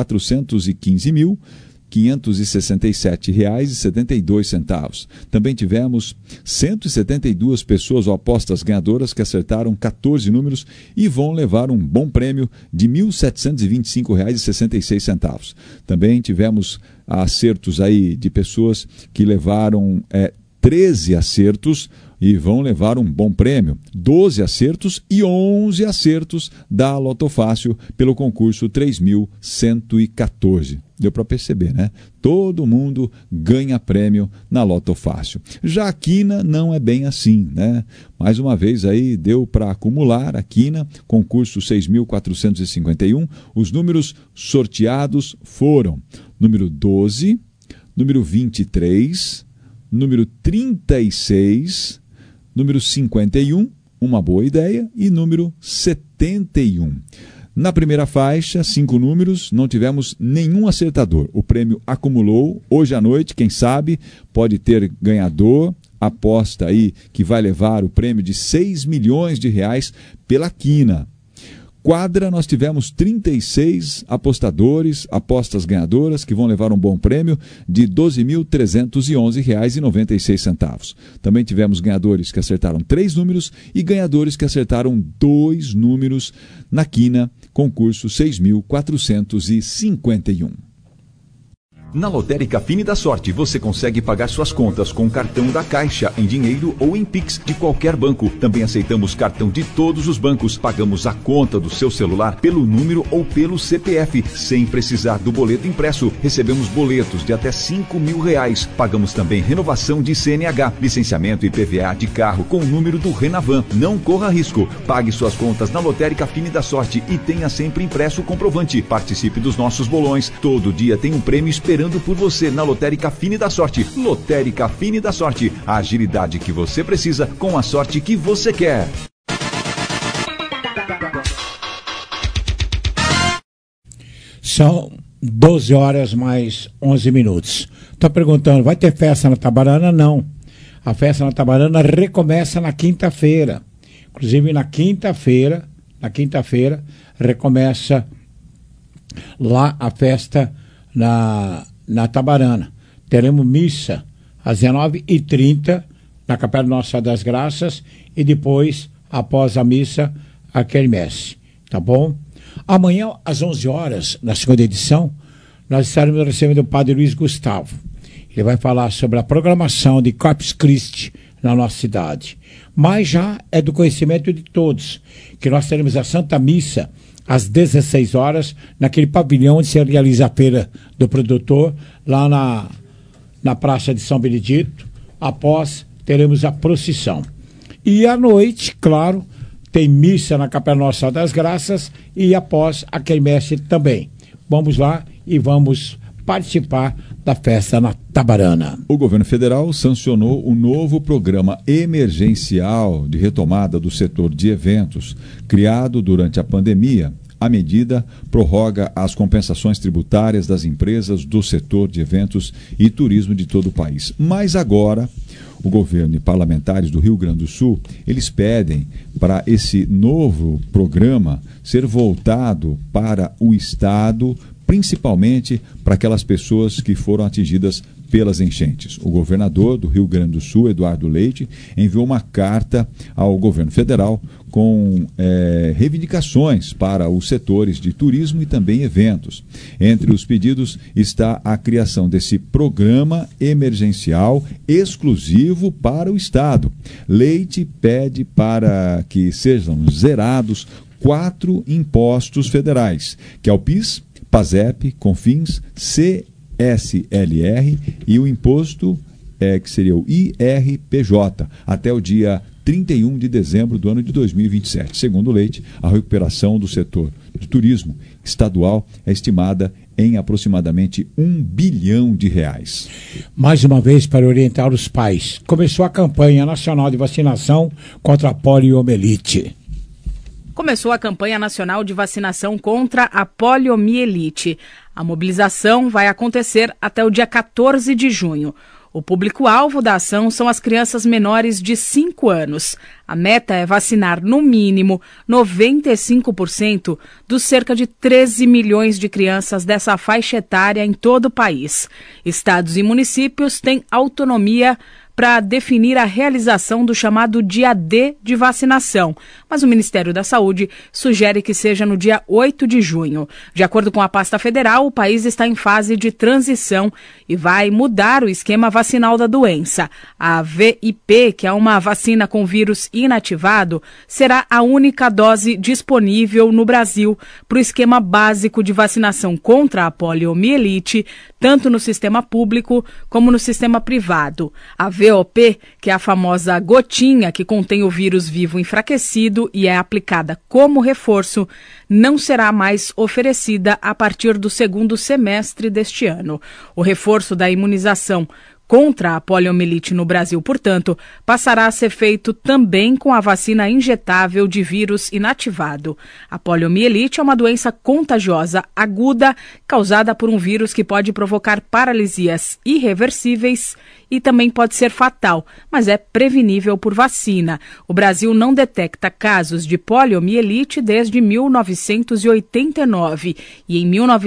1.415.567,72. Também tivemos 172 pessoas ou apostas ganhadoras que acertaram 14 números e vão levar um bom prêmio de R$ 1.725,66. Também tivemos acertos aí de pessoas que levaram 13 acertos e vão levar um bom prêmio, 12 acertos e 11 acertos da Loto Fácil pelo concurso 3.114. Deu para perceber, né? Todo mundo ganha prêmio na Loto Fácil. Já a Quina não é bem assim, né? Mais uma vez aí deu para acumular a Quina, concurso 6.451. Os números sorteados foram número 12, número 23, número 36, número 51, uma boa ideia, e número 71. Na primeira faixa, 5 números, não tivemos nenhum acertador. O prêmio acumulou. Hoje à noite, quem sabe, pode ter ganhador. Aposta aí que vai levar o prêmio de R$ 6 milhões pela Quina. Quadra, nós tivemos 36 apostadores, apostas ganhadoras, que vão levar um bom prêmio de R$ 12.311,96. Também tivemos ganhadores que acertaram 3 números e ganhadores que acertaram 2 números na Quina, concurso 6.451. Na Lotérica Fine da Sorte, você consegue pagar suas contas com cartão da Caixa, em dinheiro ou em Pix de qualquer banco. Também aceitamos cartão de todos os bancos. Pagamos a conta do seu celular pelo número ou pelo CPF, sem precisar do boleto impresso. Recebemos boletos de até R$ 5.000. Pagamos também renovação de CNH, licenciamento e PVA de carro com o número do Renavan. Não corra risco. Pague suas contas na Lotérica Fine da Sorte e tenha sempre impresso o comprovante. Participe dos nossos bolões. Todo dia tem um prêmio esperando por você na Lotérica Fine da Sorte. Lotérica Fine da Sorte. A agilidade que você precisa com a sorte que você quer. São 12 horas mais 11 minutos. Estou perguntando, vai ter festa na Tabarana? Não. A festa na Tabarana recomeça na quinta-feira. Inclusive na quinta-feira, recomeça lá a festa na Tabarana. Teremos missa às 19h30 na Capela Nossa Senhora das Graças e depois, após a missa, a quermesse. Tá bom? Amanhã, às 11 horas, na segunda edição, nós estaremos recebendo o Padre Luiz Gustavo. Ele vai falar sobre a programação de Corpus Christi na nossa cidade. Mas já é do conhecimento de todos que nós teremos a Santa Missa às 16 horas, naquele pavilhão onde se realiza a feira do produtor, lá na Praça de São Benedito. Após, teremos a procissão. E à noite, claro, tem missa na Capela Nossa Senhora das Graças e após a quermesse também. Vamos lá e vamos participar da festa na Tabarana. O governo federal sancionou o novo programa emergencial de retomada do setor de eventos, criado durante a pandemia. A medida prorroga as compensações tributárias das empresas do setor de eventos e turismo de todo o país. Mas agora, o governo e parlamentares do Rio Grande do Sul, eles pedem para esse novo programa ser voltado para o Estado, principalmente para aquelas pessoas que foram atingidas pelas enchentes. O governador do Rio Grande do Sul, Eduardo Leite, enviou uma carta ao governo federal com reivindicações para os setores de turismo e também eventos. Entre os pedidos está a criação desse programa emergencial exclusivo para o Estado. Leite pede para que sejam zerados 4 impostos federais, que é o PIS, PASEP, CONFINS, CSLR e o imposto que seria o IRPJ, até o dia 31 de dezembro do ano de 2027. Segundo o Leite, a recuperação do setor de turismo estadual é estimada em aproximadamente R$1 bilhão. Mais uma vez, para orientar os pais, começou a campanha nacional de vacinação contra a poliomielite. Começou a campanha nacional de vacinação contra a poliomielite. A mobilização vai acontecer até o dia 14 de junho. O público-alvo da ação são as crianças menores de 5 anos. A meta é vacinar, no mínimo, 95% dos cerca de 13 milhões de crianças dessa faixa etária em todo o país. Estados e municípios têm autonomia para definir a realização do chamado Dia D de vacinação, mas o Ministério da Saúde sugere que seja no dia 8 de junho. De acordo com a pasta federal, o país está em fase de transição e vai mudar o esquema vacinal da doença. A VIP, que é uma vacina com vírus inativado, será a única dose disponível no Brasil para o esquema básico de vacinação contra a poliomielite, tanto no sistema público como no sistema privado. A VOP, que é a famosa gotinha que contém o vírus vivo enfraquecido e é aplicada como reforço, não será mais oferecida a partir do segundo semestre deste ano. O reforço da imunização contra a poliomielite no Brasil, portanto, passará a ser feito também com a vacina injetável de vírus inativado. A poliomielite é uma doença contagiosa aguda causada por um vírus que pode provocar paralisias irreversíveis e também pode ser fatal, mas é prevenível por vacina. O Brasil não detecta casos de poliomielite desde 1989 e em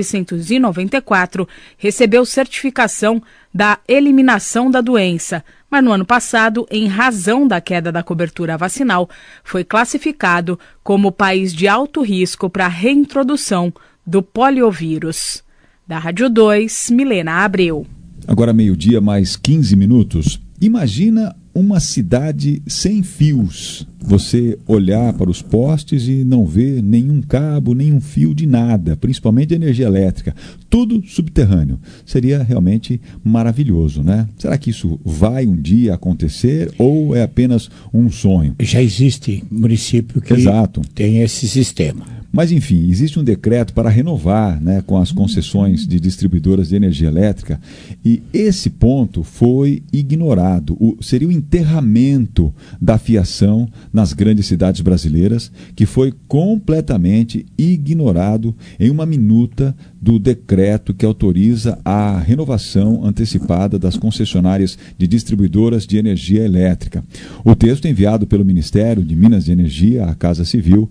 1994 recebeu certificação da eliminação da doença, mas no ano passado, em razão da queda da cobertura vacinal, foi classificado como país de alto risco para a reintrodução do poliovírus. Da Rádio 2, Milena Abreu. Agora 12:00 mais 15 minutos. Imagina uma cidade sem fios. Você olhar para os postes e não ver nenhum cabo, nenhum fio de nada, principalmente de energia elétrica. Tudo subterrâneo. Seria realmente maravilhoso, né? Será que isso vai um dia acontecer ou é apenas um sonho? Já existe município que tem esse sistema. Mas, enfim, existe um decreto para renovar, né, com as concessões de distribuidoras de energia elétrica, e esse ponto foi ignorado. Seria o enterramento da fiação nas grandes cidades brasileiras, que foi completamente ignorado em uma minuta do decreto que autoriza a renovação antecipada das concessionárias de distribuidoras de energia elétrica. O texto enviado pelo Ministério de Minas e Energia à Casa Civil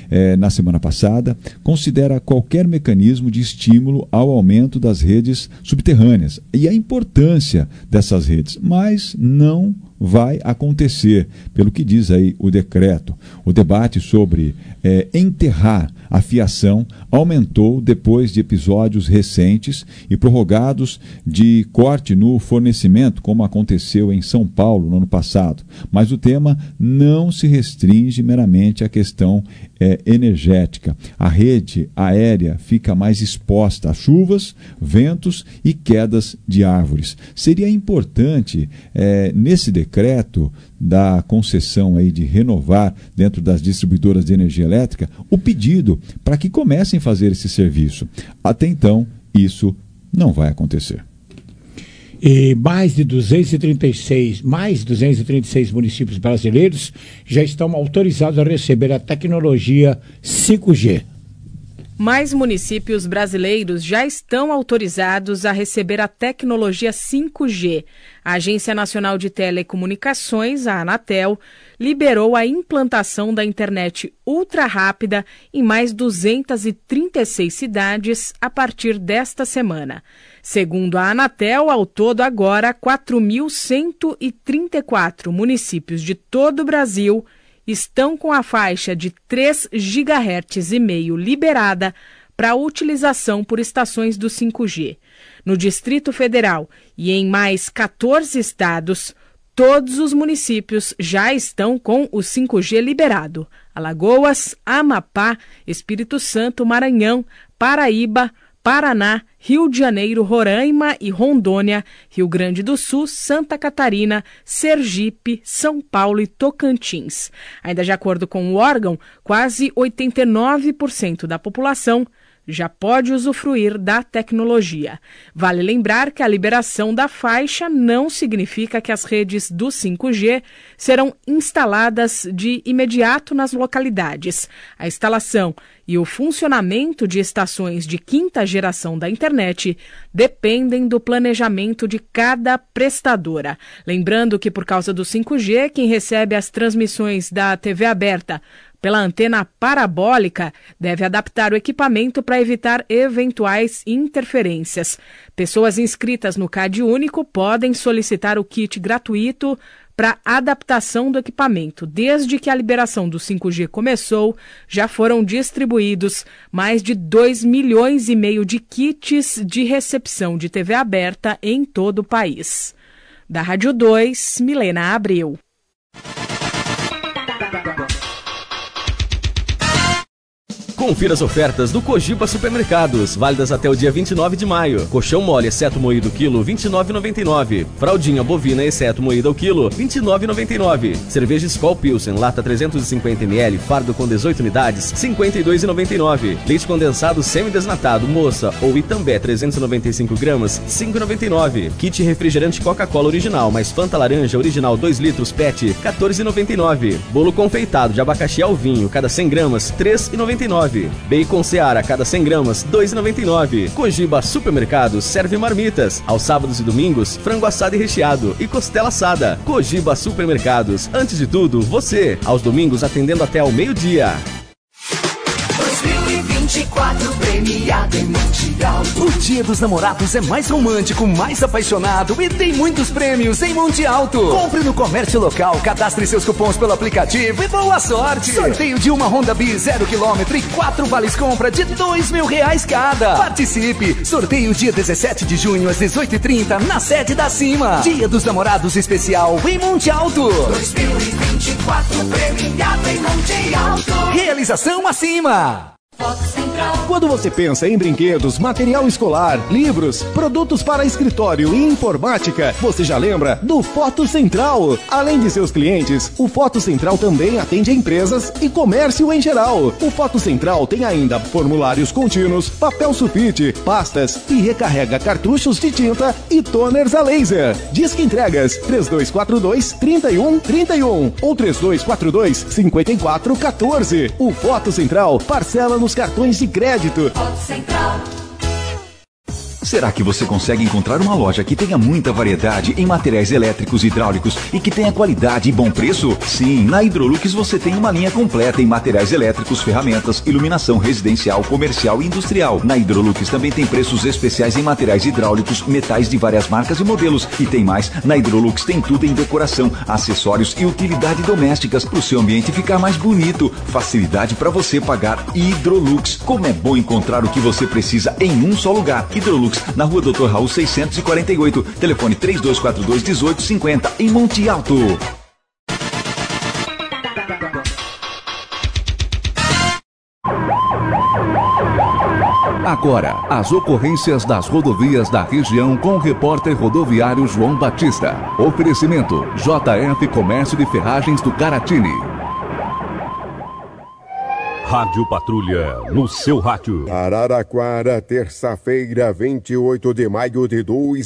na semana passada considera qualquer mecanismo de estímulo ao aumento das redes subterrâneas e a importância dessas redes, mas não vai acontecer, pelo que diz aí o decreto. O debate sobre enterrar a fiação aumentou depois de episódios recentes e prorrogados de corte no fornecimento, como aconteceu em São Paulo no ano passado. Mas o tema não se restringe meramente à questão energética. A rede aérea fica mais exposta a chuvas, ventos e quedas de árvores. Seria importante, nesse decreto da concessão aí de renovar dentro das distribuidoras de energia elétrica, o pedido para que comecem a fazer esse serviço. Até então, isso não vai acontecer. E mais de 236 municípios brasileiros já estão autorizados a receber a tecnologia 5G. Mais municípios brasileiros já estão autorizados a receber a tecnologia 5G. A Agência Nacional de Telecomunicações, a Anatel, liberou a implantação da internet ultra rápida em mais 236 cidades a partir desta semana. Segundo a Anatel, ao todo agora 4.134 municípios de todo o Brasil estão com a faixa de 3 GHz e meio liberada para utilização por estações do 5G. No Distrito Federal e em mais 14 estados, todos os municípios já estão com o 5G liberado. Alagoas, Amapá, Espírito Santo, Maranhão, Paraíba, Paraná, Rio de Janeiro, Roraima e Rondônia, Rio Grande do Sul, Santa Catarina, Sergipe, São Paulo e Tocantins. Ainda de acordo com o órgão, quase 89% da população já pode usufruir da tecnologia. Vale lembrar que a liberação da faixa não significa que as redes do 5G serão instaladas de imediato nas localidades. A instalação e o funcionamento de estações de quinta geração da internet dependem do planejamento de cada prestadora. Lembrando que, por causa do 5G, quem recebe as transmissões da TV aberta pela antena parabólica deve adaptar o equipamento para evitar eventuais interferências. Pessoas inscritas no CAD Único podem solicitar o kit gratuito para adaptação do equipamento. Desde que a liberação do 5G começou, já foram distribuídos mais de 2,5 milhões de kits de recepção de TV aberta em todo o país. Da Rádio 2, Milena Abreu. Confira as ofertas do Cogiba Supermercados, válidas até o dia 29 de maio. Colchão mole, exceto moído quilo, R$ 29,99. Fraldinha bovina, exceto moída ao quilo, R$ 29,99. Cerveja Skol Pilsen, lata 350 ml, fardo com 18 unidades, R$ 52,99. Leite condensado semidesnatado, moça ou Itambé, 395 gramas, R$ 5,99. Kit refrigerante Coca-Cola original, mais Fanta laranja original 2 litros PET, R$ 14,99. Bolo confeitado de abacaxi ao vinho, cada 100 gramas, R$ 3,99. Bacon Seara, cada 100 gramas, R$ 2,99. Cogiba Supermercados serve marmitas. Aos sábados e domingos, frango assado e recheado e costela assada. Cogiba Supermercados. Antes de tudo, você. Aos domingos, atendendo até ao meio-dia. 2024 premiado em Mundial. O Dia dos Namorados é mais romântico, mais apaixonado e tem muitos prêmios em Monte Alto. Compre no comércio local, cadastre seus cupons pelo aplicativo e boa sorte. Sorteio de uma Honda Bis 0 km e 4 vales compra de R$2.000 cada. Participe. Sorteio dia 17 de junho às 18h30 na sede da Cima. Dia dos Namorados especial em Monte Alto. 2024 premiado em Monte Alto. Realização Acima. Quando você pensa em brinquedos, material escolar, livros, produtos para escritório e informática, você já lembra do Foto Central. Além de seus clientes, o Foto Central também atende empresas e comércio em geral. O Foto Central tem ainda formulários contínuos, papel sulfite, pastas e recarrega cartuchos de tinta e toners a laser. Disque entregas 3242-3131 ou 3242-5414. O Foto Central parcela nos cartões de crédito. Foto Central. Será que você consegue encontrar uma loja que tenha muita variedade em materiais elétricos e hidráulicos e que tenha qualidade e bom preço? Sim, na Hidrolux você tem uma linha completa em materiais elétricos, ferramentas, iluminação residencial, comercial e industrial. Na Hidrolux também tem preços especiais em materiais hidráulicos, metais de várias marcas e modelos. E tem mais, na Hidrolux tem tudo em decoração, acessórios e utilidade domésticas para o seu ambiente ficar mais bonito. Facilidade para você pagar. Hidrolux. Como é bom encontrar o que você precisa em um só lugar. Hidrolux, na Rua Dr. Raul 648, telefone 3242-1850, em Monte Alto. Agora, as ocorrências das rodovias da região com o repórter rodoviário João Batista. Oferecimento: JF Comércio de Ferragens do Caratini. Rádio Patrulha, no seu rádio. Araraquara, terça-feira, 28 de maio de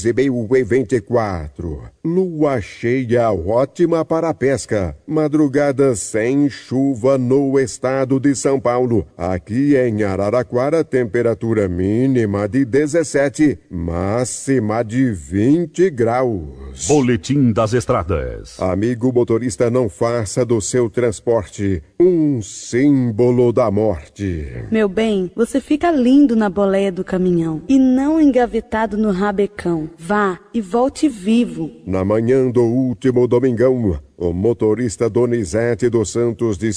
2024. Lua cheia ótima para a pesca. Madrugada sem chuva no estado de São Paulo. Aqui em Araraquara, temperatura mínima de 17, máxima de 20 graus. Boletim das Estradas. Amigo motorista, não faça do seu transporte um símbolo da morte. Meu bem, você fica lindo na boleia do caminhão e não engavetado no rabecão. Vá e volte vivo. Na manhã do último domingão, o motorista Donizete dos Santos, de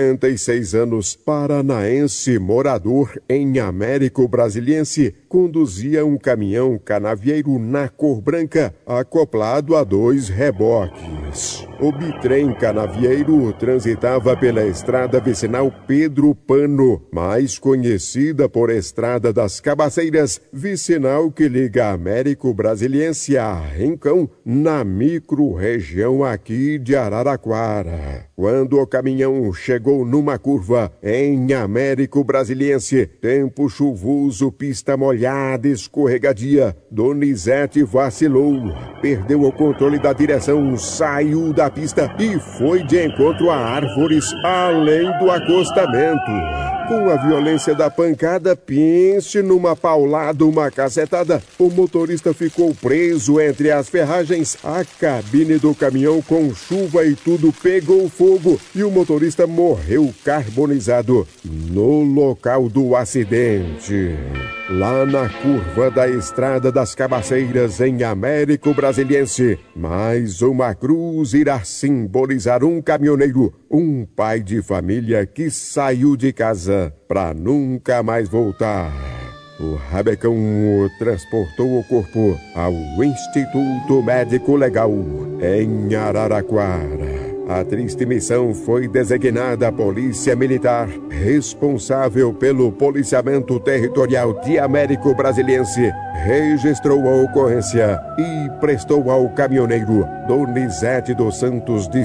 56 anos, paranaense, morador em Américo Brasiliense, conduzia um caminhão canavieiro na cor branca, acoplado a 2 reboques. O bitrem canavieiro transitava pela estrada vicinal Pedro Pano, mais conhecida por Estrada das Cabaceiras, vicinal que liga Américo Brasiliense a Rincão, na micro-região aqui de Araraquara. Quando o caminhão chegou numa curva em Américo Brasiliense, tempo chuvoso, pista molhada, escorregadia, Donizete vacilou, perdeu o controle da direção, saiu da pista e foi de encontro a árvores além do acostamento. Com a violência da pancada, pense numa paulada, uma cacetada. O motorista ficou preso entre as ferragens. A cabine do caminhão, com chuva e tudo, pegou fogo e o motorista morreu carbonizado no local do acidente. Lá na curva da Estrada das Cabaceiras, em Américo Brasiliense, mais uma cruz irá simbolizar um caminhoneiro, um pai de família que saiu de casa para nunca mais voltar. O rabecão transportou o corpo ao Instituto Médico Legal, em Araraquara. A triste missão foi designada a Polícia Militar, responsável pelo policiamento territorial de Américo Brasiliense, registrou a ocorrência e prestou ao caminhoneiro Donizete dos Santos, de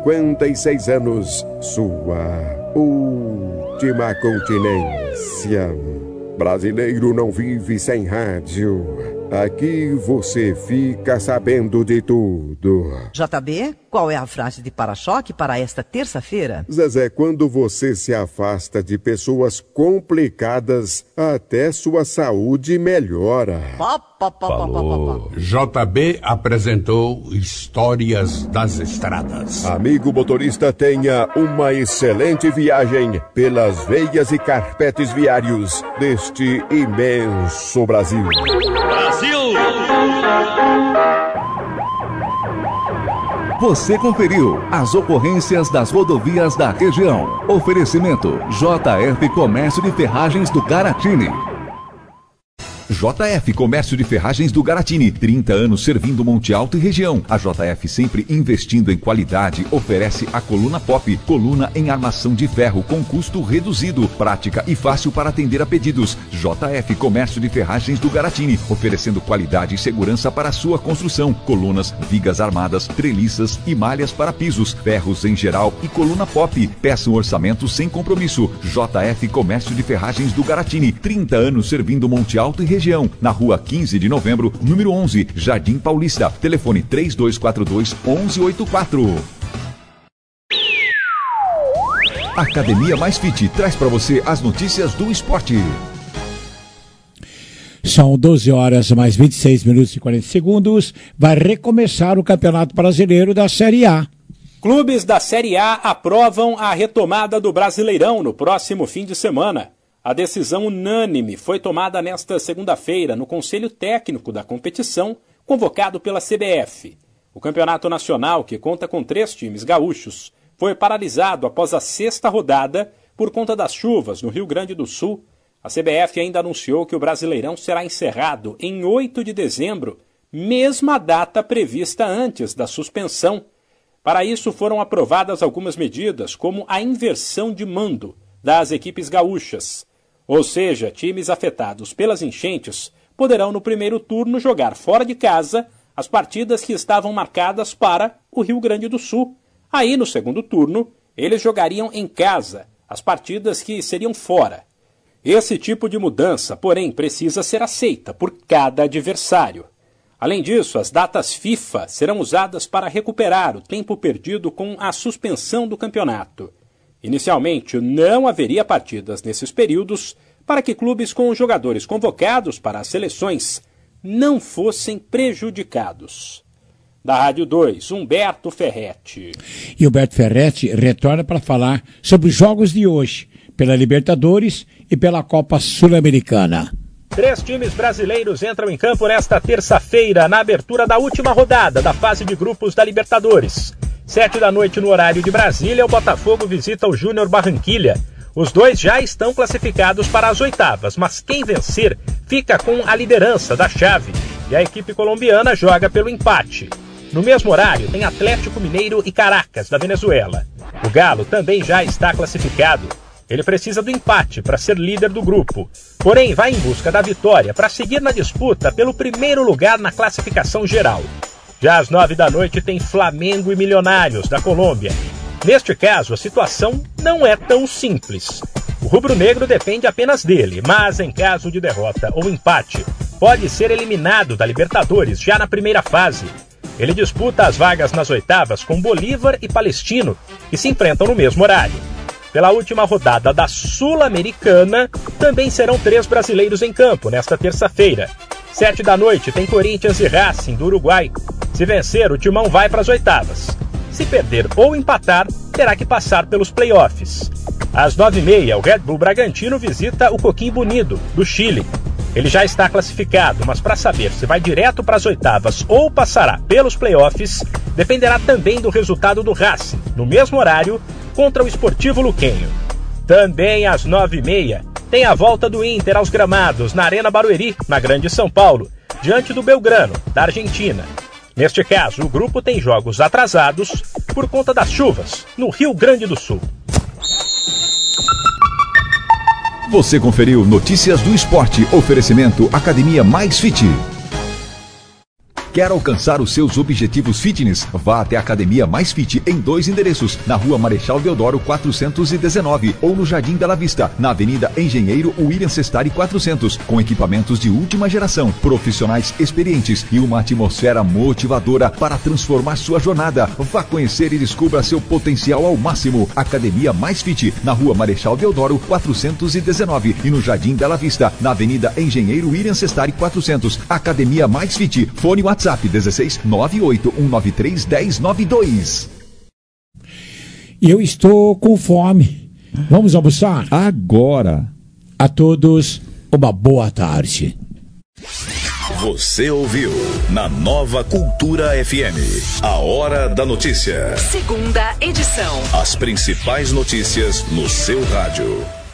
56 anos, sua última continência. Brasileiro não vive sem rádio. Aqui você fica sabendo de tudo. JB, qual é a frase de para-choque para esta terça-feira? Zezé, quando você se afasta de pessoas complicadas, até sua saúde melhora. Falou. JB apresentou Histórias das Estradas. Amigo motorista, tenha uma excelente viagem pelas veias e carpetes viários deste imenso Brasil. Você conferiu as ocorrências das rodovias da região. Oferecimento: JF Comércio de Ferragens do Garatini. JF Comércio de Ferragens do Garatini, 30 anos servindo Monte Alto e região. A JF, sempre investindo em qualidade, oferece a coluna Pop, coluna em armação de ferro com custo reduzido, prática e fácil para atender a pedidos. JF Comércio de Ferragens do Garatini, oferecendo qualidade e segurança para a sua construção. Colunas, vigas armadas, treliças e malhas para pisos, ferros em geral e coluna Pop. Peça um orçamento sem compromisso. JF Comércio de Ferragens do Garatini, 30 anos servindo Monte Alto e região, na rua 15 de novembro, número 11, Jardim Paulista. Telefone 3242-1184. Academia Mais Fit traz para você as notícias do esporte. São 12 horas mais 26 minutos e 40 segundos. Vai recomeçar o Campeonato Brasileiro da Série A. Clubes da Série A aprovam a retomada do Brasileirão no próximo fim de semana. A decisão unânime foi tomada nesta segunda-feira no Conselho Técnico da competição, convocado pela CBF. O Campeonato Nacional, que conta com 3 times gaúchos, foi paralisado após a 6ª rodada por conta das chuvas no Rio Grande do Sul. A CBF ainda anunciou que o Brasileirão será encerrado em 8 de dezembro, mesma data prevista antes da suspensão. Para isso foram aprovadas algumas medidas, como a inversão de mando das equipes gaúchas. Ou seja, times afetados pelas enchentes poderão no primeiro turno jogar fora de casa as partidas que estavam marcadas para o Rio Grande do Sul. Aí no segundo turno, eles jogariam em casa as partidas que seriam fora. Esse tipo de mudança, porém, precisa ser aceita por cada adversário. Além disso, as datas FIFA serão usadas para recuperar o tempo perdido com a suspensão do campeonato. Inicialmente, não haveria partidas nesses períodos para que clubes com jogadores convocados para as seleções não fossem prejudicados. Da Rádio 2, Humberto Ferretti. E Humberto Ferretti retorna para falar sobre os jogos de hoje, pela Libertadores e pela Copa Sul-Americana. 3 times brasileiros entram em campo nesta terça-feira, na abertura da última rodada da fase de grupos da Libertadores. 19h no horário de Brasília, o Botafogo visita o Júnior Barranquilla. Os dois já estão classificados para as oitavas, mas quem vencer fica com a liderança da chave. E a equipe colombiana joga pelo empate. No mesmo horário, tem Atlético Mineiro e Caracas, da Venezuela. O Galo também já está classificado. Ele precisa do empate para ser líder do grupo. Porém, vai em busca da vitória para seguir na disputa pelo primeiro lugar na classificação geral. Já às 9h tem Flamengo e Milionários, da Colômbia. Neste caso, a situação não é tão simples. O rubro-negro depende apenas dele, mas em caso de derrota ou empate, pode ser eliminado da Libertadores já na primeira fase. Ele disputa as vagas nas oitavas com Bolívar e Palestino, que se enfrentam no mesmo horário. Pela última rodada da Sul-Americana, também serão 3 brasileiros em campo nesta terça-feira. 19h tem Corinthians e Racing, do Uruguai. Se vencer, o Timão vai para as oitavas. Se perder ou empatar, terá que passar pelos playoffs. Às 9h30, o Red Bull Bragantino visita o Coquimbo Unido, do Chile. Ele já está classificado, mas para saber se vai direto para as oitavas ou passará pelos playoffs, dependerá também do resultado do Racing, no mesmo horário, contra o Sportivo Luquenho. Também às 9h30, tem a volta do Inter aos gramados na Arena Barueri, na Grande São Paulo, diante do Belgrano, da Argentina. Neste caso, o grupo tem jogos atrasados por conta das chuvas no Rio Grande do Sul. Você conferiu Notícias do Esporte, oferecimento Academia Mais Fit. Quer alcançar os seus objetivos fitness? Vá até a Academia Mais Fit em 2 endereços, na Rua Marechal Deodoro 419 ou no Jardim Bela Vista, na Avenida Engenheiro William Sestari 400, com equipamentos de última geração, profissionais experientes e uma atmosfera motivadora para transformar sua jornada. Vá conhecer e descubra seu potencial ao máximo. Academia Mais Fit, na Rua Marechal Deodoro 419 e no Jardim Bela Vista, na Avenida Engenheiro William Sestari 400. Academia Mais Fit. Fone WhatsApp 16 98193 1092. Eu estou com fome. Vamos almoçar? Agora. A todos, uma boa tarde. Você ouviu na Nova Cultura FM, a Hora da Notícia. Segunda edição. As principais notícias no seu rádio.